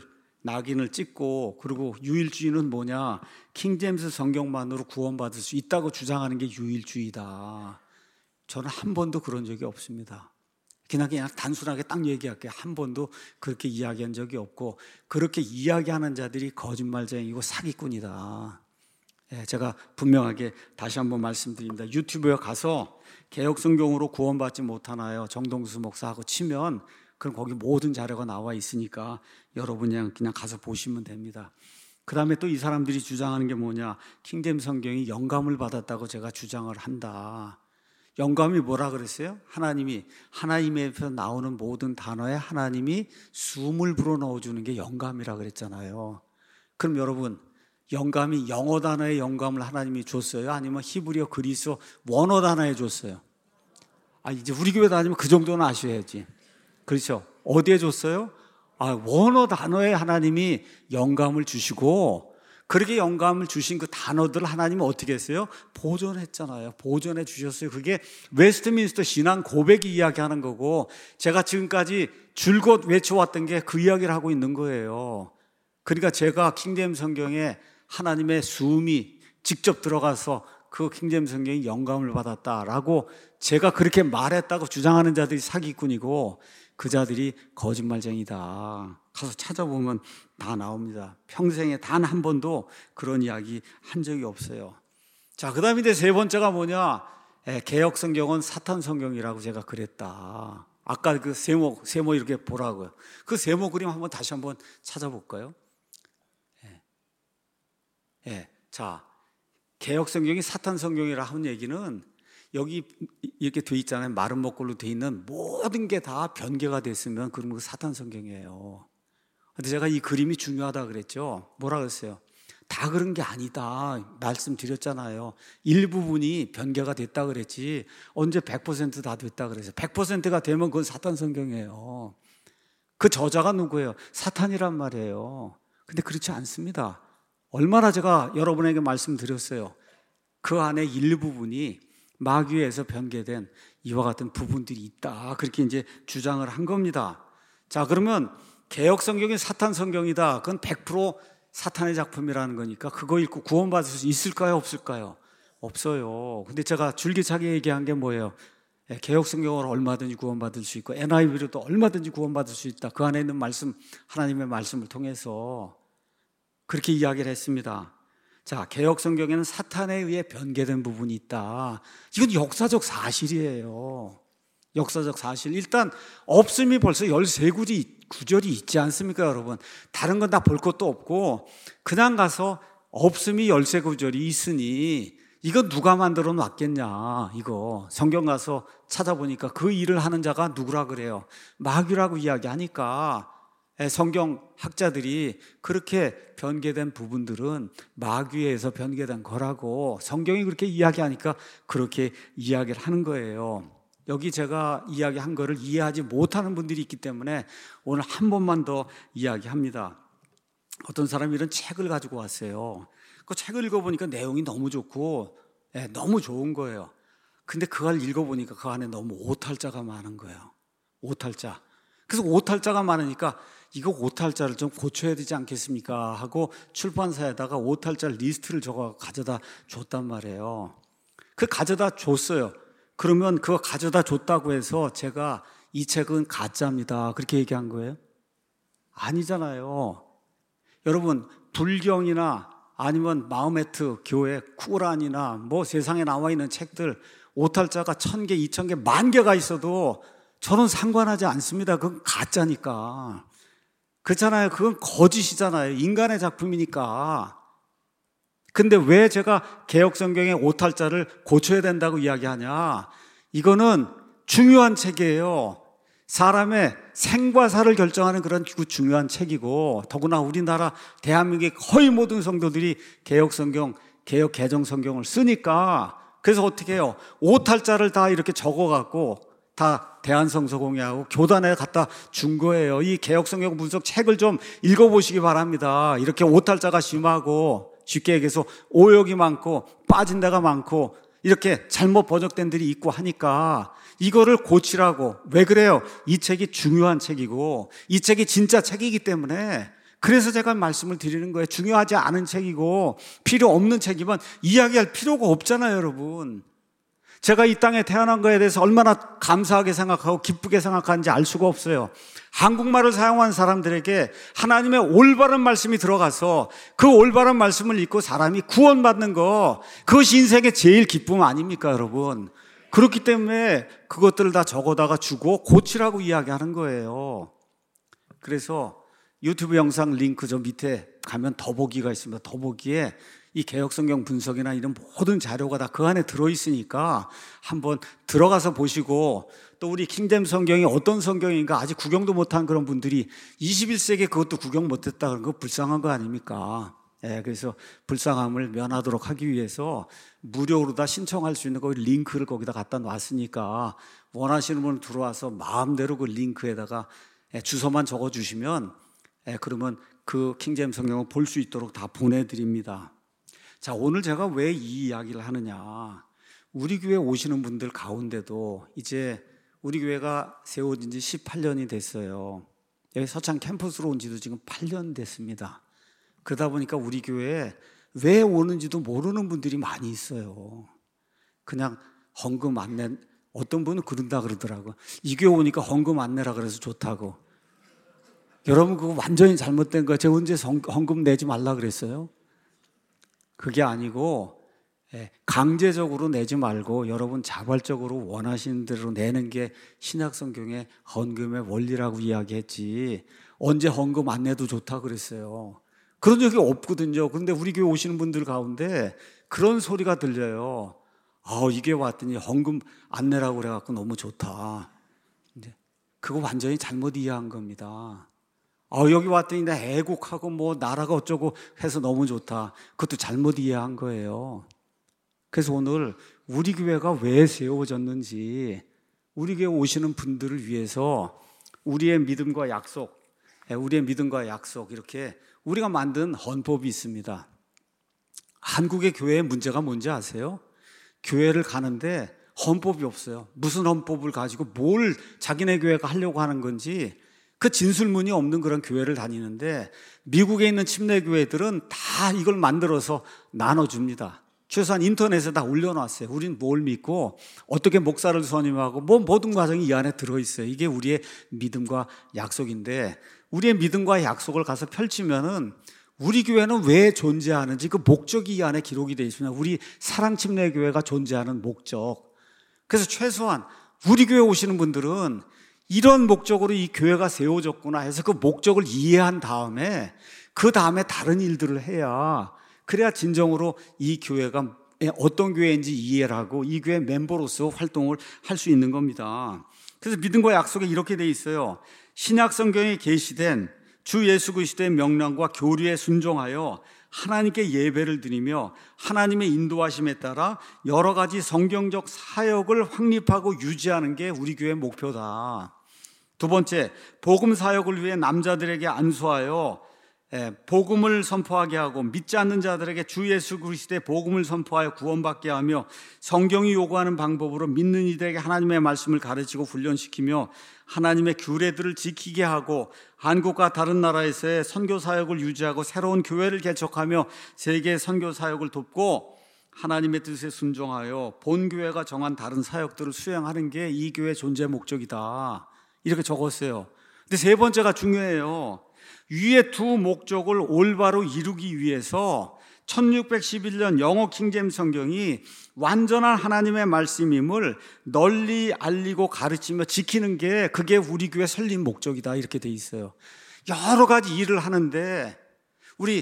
낙인을 찍고 그리고 유일주의는 뭐냐? 킹제임스 성경만으로 구원받을 수 있다고 주장하는 게 유일주의다. 저는 한 번도 그런 적이 없습니다. 그냥 단순하게 딱 얘기할게요. 한 번도 그렇게 이야기한 적이 없고 그렇게 이야기하는 자들이 거짓말쟁이고 사기꾼이다. 제가 분명하게 다시 한번 말씀드립니다. 유튜브에 가서 개혁성경으로 구원받지 못하나요? 정동수 목사하고 치면 그럼 거기 모든 자료가 나와 있으니까 여러분이 그냥 가서 보시면 됩니다. 그 다음에 또 이 사람들이 주장하는 게 뭐냐? 킹제임스 성경이 영감을 받았다고 제가 주장을 한다. 영감이 뭐라 그랬어요? 하나님에서 나오는 모든 단어에 하나님이 숨을 불어넣어주는 게 영감이라 그랬잖아요. 그럼 여러분, 영감이 영어 단어의 영감을 하나님이 줬어요? 아니면 히브리어 그리스어 원어 단어에 줬어요? 이제 우리 교회 다니면 그 정도는 아셔야지. 그렇죠? 어디에 줬어요? 원어 단어에 하나님이 영감을 주시고 그렇게 영감을 주신 그 단어들을 하나님은 어떻게 했어요? 보존했잖아요. 보존해 주셨어요. 그게 웨스트민스터 신앙 고백이 이야기하는 거고 제가 지금까지 줄곧 외쳐왔던 게 그 이야기를 하고 있는 거예요. 그러니까 제가 킹제임스 성경에 하나님의 숨이 직접 들어가서 그 킹제임스 성경이 영감을 받았다라고 제가 그렇게 말했다고 주장하는 자들이 사기꾼이고 그 자들이 거짓말쟁이다. 가서 찾아보면 다 나옵니다. 평생에 단 한 번도 그런 이야기 한 적이 없어요. 자, 그 다음에 이제 세 번째가 뭐냐? 개혁 성경은 사탄 성경이라고 제가 그랬다. 아까 그 세모 이렇게 보라고요. 그 세모 그림 한번 다시 한번 찾아볼까요? 자, 개혁 성경이 사탄 성경이라 하는 얘기는 여기 이렇게 돼 있잖아요. 마른 목걸로 돼 있는 모든 게 다 변개가 됐으면 그런 거 사탄 성경이에요. 근데 제가 이 그림이 중요하다 그랬죠. 뭐라 그랬어요? 다 그런 게 아니다 말씀드렸잖아요. 일부분이 변개가 됐다 그랬지 언제 100% 다 됐다 그랬어요. 100%가 되면 그건 사탄 성경이에요. 그 저자가 누구예요? 사탄이란 말이에요. 근데 그렇지 않습니다. 얼마나 제가 여러분에게 말씀드렸어요. 그 안에 일부분이 마귀에서 변개된 이와 같은 부분들이 있다. 그렇게 이제 주장을 한 겁니다. 자, 그러면 개혁 성경이 사탄 성경이다. 그건 100% 사탄의 작품이라는 거니까 그거 읽고 구원받을 수 있을까요? 없을까요? 없어요. 근데 제가 줄기차게 얘기한 게 뭐예요? 개혁 성경으로 얼마든지 구원받을 수 있고 NIV로도 얼마든지 구원받을 수 있다. 그 안에 있는 말씀, 하나님의 말씀을 통해서 그렇게 이야기를 했습니다. 자, 개혁 성경에는 사탄에 의해 변개된 부분이 있다. 이건 역사적 사실이에요. 역사적 사실. 일단 없음이 벌써 13구절이 있지 않습니까, 여러분? 다른 건 다 볼 것도 없고 그냥 가서 없음이 13구절이 있으니 이거 누가 만들어 놨겠냐. 이거 성경 가서 찾아보니까 그 일을 하는 자가 누구라 그래요? 마귀라고 이야기하니까 성경 학자들이 그렇게 변개된 부분들은 마귀에서 변개된 거라고 성경이 그렇게 이야기하니까 그렇게 이야기를 하는 거예요. 여기 제가 이야기한 거를 이해하지 못하는 분들이 있기 때문에 오늘 한 번만 더 이야기합니다. 어떤 사람이 이런 책을 가지고 왔어요. 그 책을 읽어보니까 내용이 너무 좋고 너무 좋은 거예요. 근데 그걸 읽어보니까 그 안에 너무 오탈자가 많은 거예요. 오탈자. 그래서 오탈자가 많으니까 이거 오탈자를 좀 고쳐야 되지 않겠습니까? 하고 출판사에다가 오탈자 리스트를 적어 가져다 줬단 말이에요. 그 가져다 줬어요. 그러면 그거 가져다 줬다고 해서 제가 이 책은 가짜입니다. 그렇게 얘기한 거예요? 아니잖아요. 여러분, 불경이나 아니면 마호메트 교회 쿠란이나 뭐 세상에 나와 있는 책들 오탈자가 1000개, 2000개, 10,000개가 있어도 저는 상관하지 않습니다. 그건 가짜니까. 그렇잖아요. 그건 거짓이잖아요. 인간의 작품이니까. 근데 왜 제가 개혁 성경의 오탈자를 고쳐야 된다고 이야기하냐? 이거는 중요한 책이에요. 사람의 생과 사를 결정하는 그런 중요한 책이고 더구나 우리나라 대한민국의 거의 모든 성도들이 개혁 성경, 개혁 개정 성경을 쓰니까 그래서 어떻게 해요? 오탈자를 다 이렇게 적어갖고 다 대한성서공회하고 교단에 갖다 준 거예요. 이 개혁성경 분석 책을 좀 읽어보시기 바랍니다. 이렇게 오탈자가 심하고 쉽게 얘기해서 오역이 많고 빠진 데가 많고 이렇게 잘못 번역된 들이 있고 하니까 이거를 고치라고. 왜 그래요? 이 책이 중요한 책이고 이 책이 진짜 책이기 때문에 그래서 제가 말씀을 드리는 거예요. 중요하지 않은 책이고 필요 없는 책이면 이야기할 필요가 없잖아요, 여러분. 제가 이 땅에 태어난 거에 대해서 얼마나 감사하게 생각하고 기쁘게 생각하는지 알 수가 없어요. 한국말을 사용한 사람들에게 하나님의 올바른 말씀이 들어가서 그 올바른 말씀을 읽고 사람이 구원받는 거, 그것이 인생의 제일 기쁨 아닙니까, 여러분? 그렇기 때문에 그것들을 다 적어다가 주고 고치라고 이야기하는 거예요. 그래서 유튜브 영상 링크 저 밑에 가면 더보기가 있습니다. 더보기에 이 개역성경 분석이나 이런 모든 자료가 다 그 안에 들어있으니까 한번 들어가서 보시고, 또 우리 킹제임스 성경이 어떤 성경인가 아직 구경도 못한 그런 분들이 21세기에 그것도 구경 못했다 그런 거 불쌍한 거 아닙니까? 그래서 불쌍함을 면하도록 하기 위해서 무료로 다 신청할 수 있는 거 링크를 거기다 갖다 놨으니까 원하시는 분 들어와서 마음대로 그 링크에다가 주소만 적어주시면 그러면 그 킹제임스 성경을 볼 수 있도록 다 보내드립니다. 자, 오늘 제가 왜 이 이야기를 하느냐, 우리 교회 오시는 분들 가운데도 이제 우리 교회가 세워진 지 18년이 됐어요. 여기 서창 캠퍼스로 온 지도 지금 8년 됐습니다. 그러다 보니까 우리 교회에 왜 오는지도 모르는 분들이 많이 있어요. 그냥 헌금 안 내, 어떤 분은 그런다 그러더라고. 이 교회 오니까 헌금 안 내라 그래서 좋다고. 여러분, 그거 완전히 잘못된 거예요. 제가 언제 헌금 내지 말라 그랬어요? 그게 아니고 강제적으로 내지 말고 여러분 자발적으로 원하시는 대로 내는 게 신약성경의 헌금의 원리라고 이야기했지, 언제 헌금 안 내도 좋다 그랬어요. 그런 적이 없거든요. 그런데 우리 교회 오시는 분들 가운데 그런 소리가 들려요. 이 교회 왔더니 헌금 안 내라고 그래갖고 너무 좋다. 그거 완전히 잘못 이해한 겁니다. 여기 왔더니 나 애국하고 뭐 나라가 어쩌고 해서 너무 좋다. 그것도 잘못 이해한 거예요. 그래서 오늘 우리 교회가 왜 세워졌는지, 우리 교회 오시는 분들을 위해서 우리의 믿음과 약속, 이렇게 우리가 만든 헌법이 있습니다. 한국의 교회의 문제가 뭔지 아세요? 교회를 가는데 헌법이 없어요. 무슨 헌법을 가지고 뭘 자기네 교회가 하려고 하는 건지 그 진술문이 없는 그런 교회를 다니는데, 미국에 있는 침례교회들은 다 이걸 만들어서 나눠줍니다. 최소한 인터넷에 다 올려놨어요. 우린 뭘 믿고 어떻게 목사를 선임하고 뭐 모든 과정이 이 안에 들어있어요. 이게 우리의 믿음과 약속인데, 우리의 믿음과 약속을 가서 펼치면은 우리 교회는 왜 존재하는지 그 목적이 이 안에 기록이 되어 있습니다. 우리 사랑침례교회가 존재하는 목적. 그래서 최소한 우리 교회 오시는 분들은 이런 목적으로 이 교회가 세워졌구나 해서 그 목적을 이해한 다음에 그 다음에 다른 일들을 해야, 그래야 진정으로 이 교회가 어떤 교회인지 이해를 하고 이 교회 멤버로서 활동을 할 수 있는 겁니다. 그래서 믿음과 약속에 이렇게 돼 있어요. 신약 성경에 계시된 주 예수 그리스도의 명령과 교리에 순종하여 하나님께 예배를 드리며 하나님의 인도하심에 따라 여러 가지 성경적 사역을 확립하고 유지하는 게 우리 교회의 목표다. 두 번째, 복음 사역을 위해 남자들에게 안수하여 복음을 선포하게 하고 믿지 않는 자들에게 주 예수 그리스도의 복음을 선포하여 구원받게 하며 성경이 요구하는 방법으로 믿는 이들에게 하나님의 말씀을 가르치고 훈련시키며 하나님의 규례들을 지키게 하고 한국과 다른 나라에서의 선교 사역을 유지하고 새로운 교회를 개척하며 세계 선교 사역을 돕고 하나님의 뜻에 순종하여 본 교회가 정한 다른 사역들을 수행하는 게 이 교회의 존재 목적이다. 이렇게 적었어요. 근데 세 번째가 중요해요. 위의 두 목적을 올바로 이루기 위해서 1611년 영어 킹제임스 성경이 완전한 하나님의 말씀임을 널리 알리고 가르치며 지키는 게, 그게 우리 교회 설립 목적이다 이렇게 돼 있어요. 여러 가지 일을 하는데 우리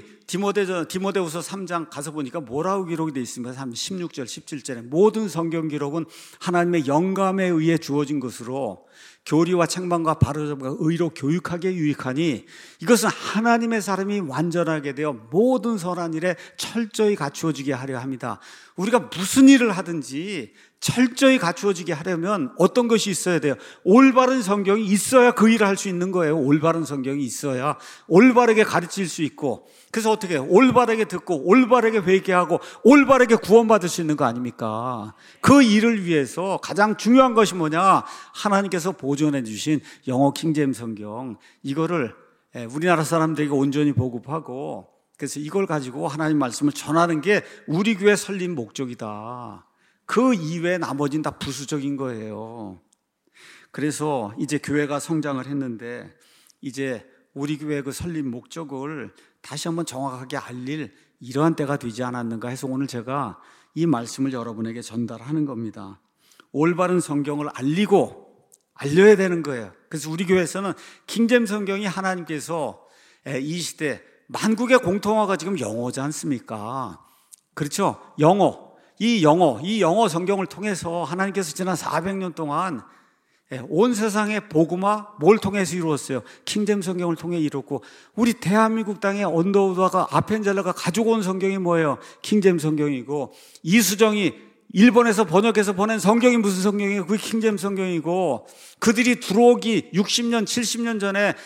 디모데후서 3장 가서 보니까 뭐라고 기록이 되어 있습니까? 16절 17절에 모든 성경 기록은 하나님의 영감에 의해 주어진 것으로 교리와 책망과 바로잡음과 의로 교육하기에 유익하니 이것은 하나님의 사람이 완전하게 되어 모든 선한 일에 철저히 갖추어지게 하려 합니다. 우리가 무슨 일을 하든지 철저히 갖추어지게 하려면 어떤 것이 있어야 돼요? 올바른 성경이 있어야 그 일을 할 수 있는 거예요. 올바른 성경이 있어야 올바르게 가르칠 수 있고, 그래서 어떻게 해요? 올바르게 듣고 올바르게 회개하고 올바르게 구원받을 수 있는 거 아닙니까? 그 일을 위해서 가장 중요한 것이 뭐냐? 하나님께서 보존해 주신 영어 킹제임스 성경, 이거를 우리나라 사람들에게 온전히 보급하고, 그래서 이걸 가지고 하나님 말씀을 전하는 게 우리 교회 설립 목적이다. 그 이외에 나머지는 다 부수적인 거예요. 그래서 이제 교회가 성장을 했는데 이제 우리 교회 그 설립 목적을 다시 한번 정확하게 알릴 이러한 때가 되지 않았는가 해서 오늘 제가 이 말씀을 여러분에게 전달하는 겁니다. 올바른 성경을 알려야 되는 거예요. 그래서 우리 교회에서는 킹제임스 성경이 하나님께서 이 시대 만국의 공통어가 지금 영어지 않습니까? 그렇죠? 이 영어 성경을 통해서 하나님께서 지난 400년 동안 온 세상의 복음화 뭘 통해서 이루었어요? 킹제임스 성경을 통해 이루었고, 우리 대한민국 땅에 언더우드가 아펜젤러가 가지고 온 성경이 뭐예요? 킹제임스 성경이고, 이수정이 일본에서 번역해서 보낸 성경이 무슨 성경이에요? 그게 킹제임스 성경이고, 그들이 들어오기 60년, 70년 전에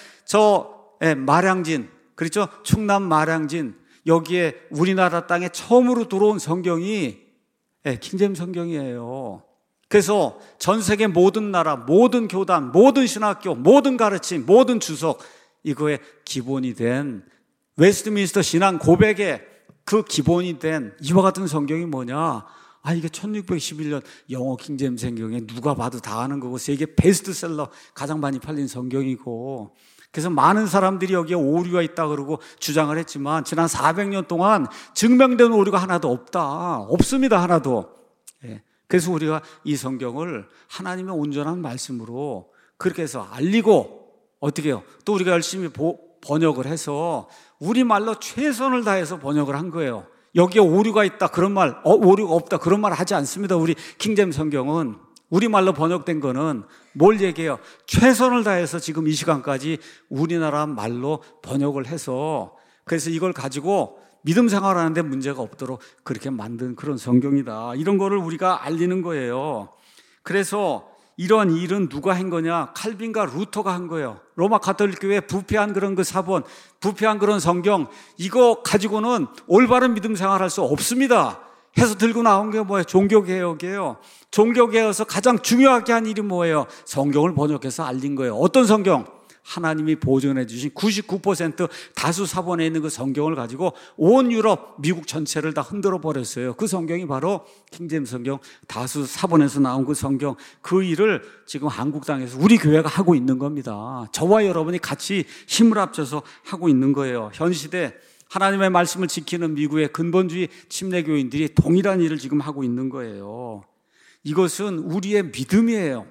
마량진, 그렇죠? 충남 마량진, 여기에 우리나라 땅에 처음으로 들어온 성경이 킹제임스 성경이에요. 그래서 전 세계 모든 나라, 모든 교단, 모든 신학교, 모든 가르침, 모든 주석, 이거의 기본이 된 웨스트민스터 신앙 고백의 그 기본이 된 이와 같은 성경이 뭐냐? 이게 1611년 영어 킹제임스 성경에 누가 봐도 다 아는 거고, 세계 베스트셀러 가장 많이 팔린 성경이고, 그래서 많은 사람들이 여기에 오류가 있다 그러고 주장을 했지만 지난 400년 동안 증명된 오류가 하나도 없습니다. 하나도. 그래서 우리가 이 성경을 하나님의 온전한 말씀으로 그렇게 해서 알리고, 어떻게 해요? 또 우리가 열심히 번역을 해서 우리말로 최선을 다해서 번역을 한 거예요. 여기에 오류가 있다 그런 말, 오류가 없다 그런 말 하지 않습니다. 우리 킹제임스 성경은 우리말로 번역된 거는 뭘 얘기해요? 최선을 다해서 지금 이 시간까지 우리나라 말로 번역을 해서, 그래서 이걸 가지고 믿음 생활하는데 문제가 없도록 그렇게 만든 그런 성경이다. 이런 거를 우리가 알리는 거예요. 그래서 이런 일은 누가 한 거냐? 칼빈과 루터가 한 거예요. 로마 가톨릭 교회 부패한 그런 그 사본, 부패한 그런 성경, 이거 가지고는 올바른 믿음 생활할 수 없습니다 해서 들고 나온 게 뭐예요? 종교개혁이에요. 종교개혁에서 가장 중요하게 한 일이 뭐예요? 성경을 번역해서 알린 거예요. 어떤 성경? 하나님이 보존해 주신 99% 다수 사본에 있는 그 성경을 가지고 온 유럽, 미국 전체를 다 흔들어 버렸어요. 그 성경이 바로 킹제임스 성경, 다수 사본에서 나온 그 성경. 그 일을 지금 한국 땅에서 우리 교회가 하고 있는 겁니다. 저와 여러분이 같이 힘을 합쳐서 하고 있는 거예요. 현 시대 하나님의 말씀을 지키는 미국의 근본주의 침례교인들이 동일한 일을 지금 하고 있는 거예요. 이것은 우리의 믿음이에요.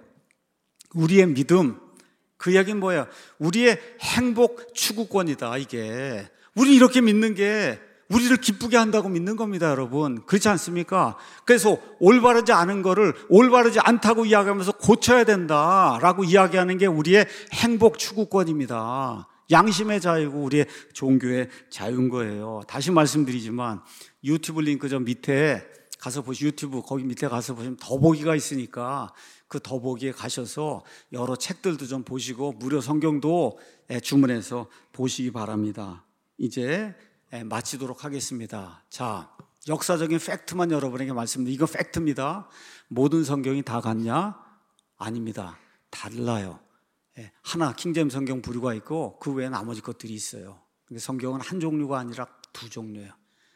우리의 믿음. 그 이야기는 뭐예요? 우리의 행복 추구권이다. 이게 우리 이렇게 믿는 게 우리를 기쁘게 한다고 믿는 겁니다, 여러분. 그렇지 않습니까? 그래서 올바르지 않은 거를 올바르지 않다고 이야기하면서 고쳐야 된다라고 이야기하는 게 우리의 행복 추구권입니다. 양심의 자유고 우리의 종교의 자유인 거예요. 다시 말씀드리지만 유튜브 링크 저 밑에 가서 유튜브 거기 밑에 가서 보시면 더보기가 있으니까 그 더보기에 가셔서 여러 책들도 좀 보시고 무료 성경도 주문해서 보시기 바랍니다. 이제 마치도록 하겠습니다. 자, 역사적인 팩트만 여러분에게 말씀드립니다. 이거 팩트입니다. 모든 성경이 다 같냐? 아닙니다. 달라요. 하나 킹제임스 성경 부류가 있고 그 외에 나머지 것들이 있어요. 성경은 한 종류가 아니라 두 종류예요.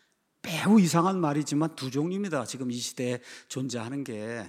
매우 이상한 말이지만 두 종류입니다. 지금 이 시대에 존재하는 게.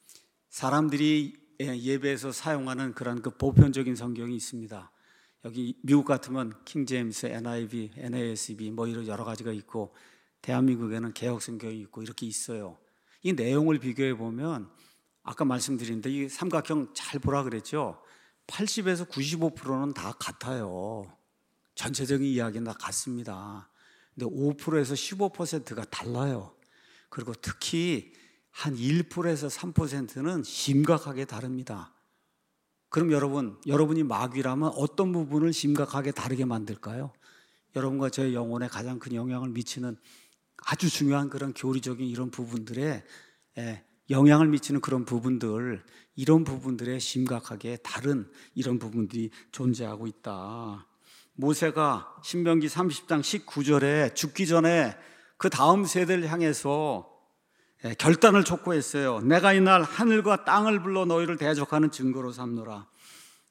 사람들이 예배에서 사용하는 그런 그 보편적인 성경이 있습니다. 여기 미국 같으면 킹제임스, NIV, NASB 뭐 이런 여러 가지가 있고, 대한민국에는 개혁 성경이 있고 이렇게 있어요. 이 내용을 비교해 보면 아까 말씀드렸는데 이 삼각형 잘 보라 그랬죠. 80에서 95%는 다 같아요. 전체적인 이야기는 다 같습니다. 근데 5%에서 15%가 달라요. 그리고 특히 한 1%에서 3%는 심각하게 다릅니다. 그럼 여러분이 마귀라면 어떤 부분을 심각하게 다르게 만들까요? 여러분과 저의 영혼에 가장 큰 영향을 미치는 아주 중요한 그런 교리적인 이런 부분들에 영향을 미치는 그런 부분들, 이런 부분들에 심각하게 다른 이런 부분들이 존재하고 있다. 모세가 신명기 30장 19절에 죽기 전에 그 다음 세대를 향해서 결단을 촉구했어요. 내가 이날 하늘과 땅을 불러 너희를 대적하는 증거로 삼노라.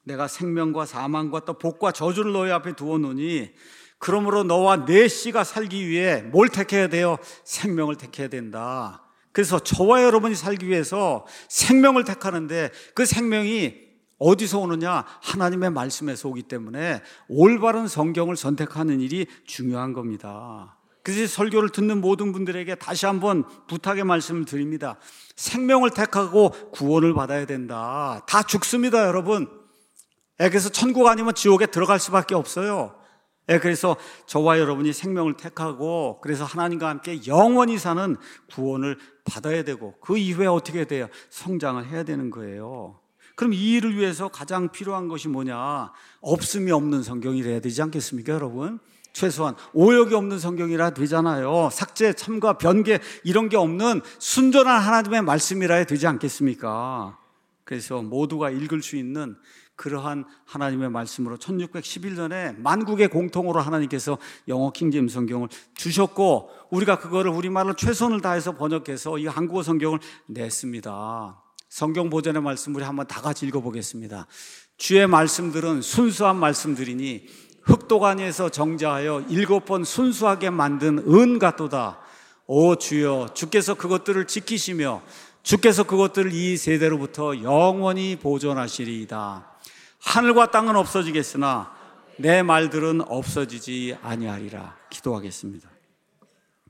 내가 생명과 사망과 또 복과 저주를 너희 앞에 두어놓으니 그러므로 너와 내 씨가 살기 위해 뭘 택해야 돼요? 생명을 택해야 된다. 그래서 저와 여러분이 살기 위해서 생명을 택하는데 그 생명이 어디서 오느냐? 하나님의 말씀에서 오기 때문에 올바른 성경을 선택하는 일이 중요한 겁니다. 그래서 설교를 듣는 모든 분들에게 다시 한번 부탁의 말씀을 드립니다. 생명을 택하고 구원을 받아야 된다. 다 죽습니다, 여러분. 그래서 천국 아니면 지옥에 들어갈 수밖에 없어요. 그래서 저와 여러분이 생명을 택하고 그래서 하나님과 함께 영원히 사는 구원을 받아야 되고 그 이후에 어떻게 돼요? 성장을 해야 되는 거예요. 그럼 이 일을 위해서 가장 필요한 것이 뭐냐? 없음이 없는 성경이라야 되지 않겠습니까, 여러분? 최소한 오역이 없는 성경이라 되잖아요. 삭제, 첨가, 변개 이런 게 없는 순전한 하나님의 말씀이라야 되지 않겠습니까? 그래서 모두가 읽을 수 있는 그러한 하나님의 말씀으로 1611년에 만국의 공통으로 하나님께서 영어 킹제임스 성경을 주셨고 우리가 그거를 우리말로 최선을 다해서 번역해서 이 한국어 성경을 냈습니다. 성경 보전의 말씀 우리 한번 다 같이 읽어보겠습니다. 주의 말씀들은 순수한 말씀들이니 흑도가니에서 정자하여 7번 순수하게 만든 은 같도다. 오 주여, 주께서 그것들을 지키시며 주께서 그것들을 이 세대로부터 영원히 보존하시리이다. 하늘과 땅은 없어지겠으나 내 말들은 없어지지 아니하리라. 기도하겠습니다.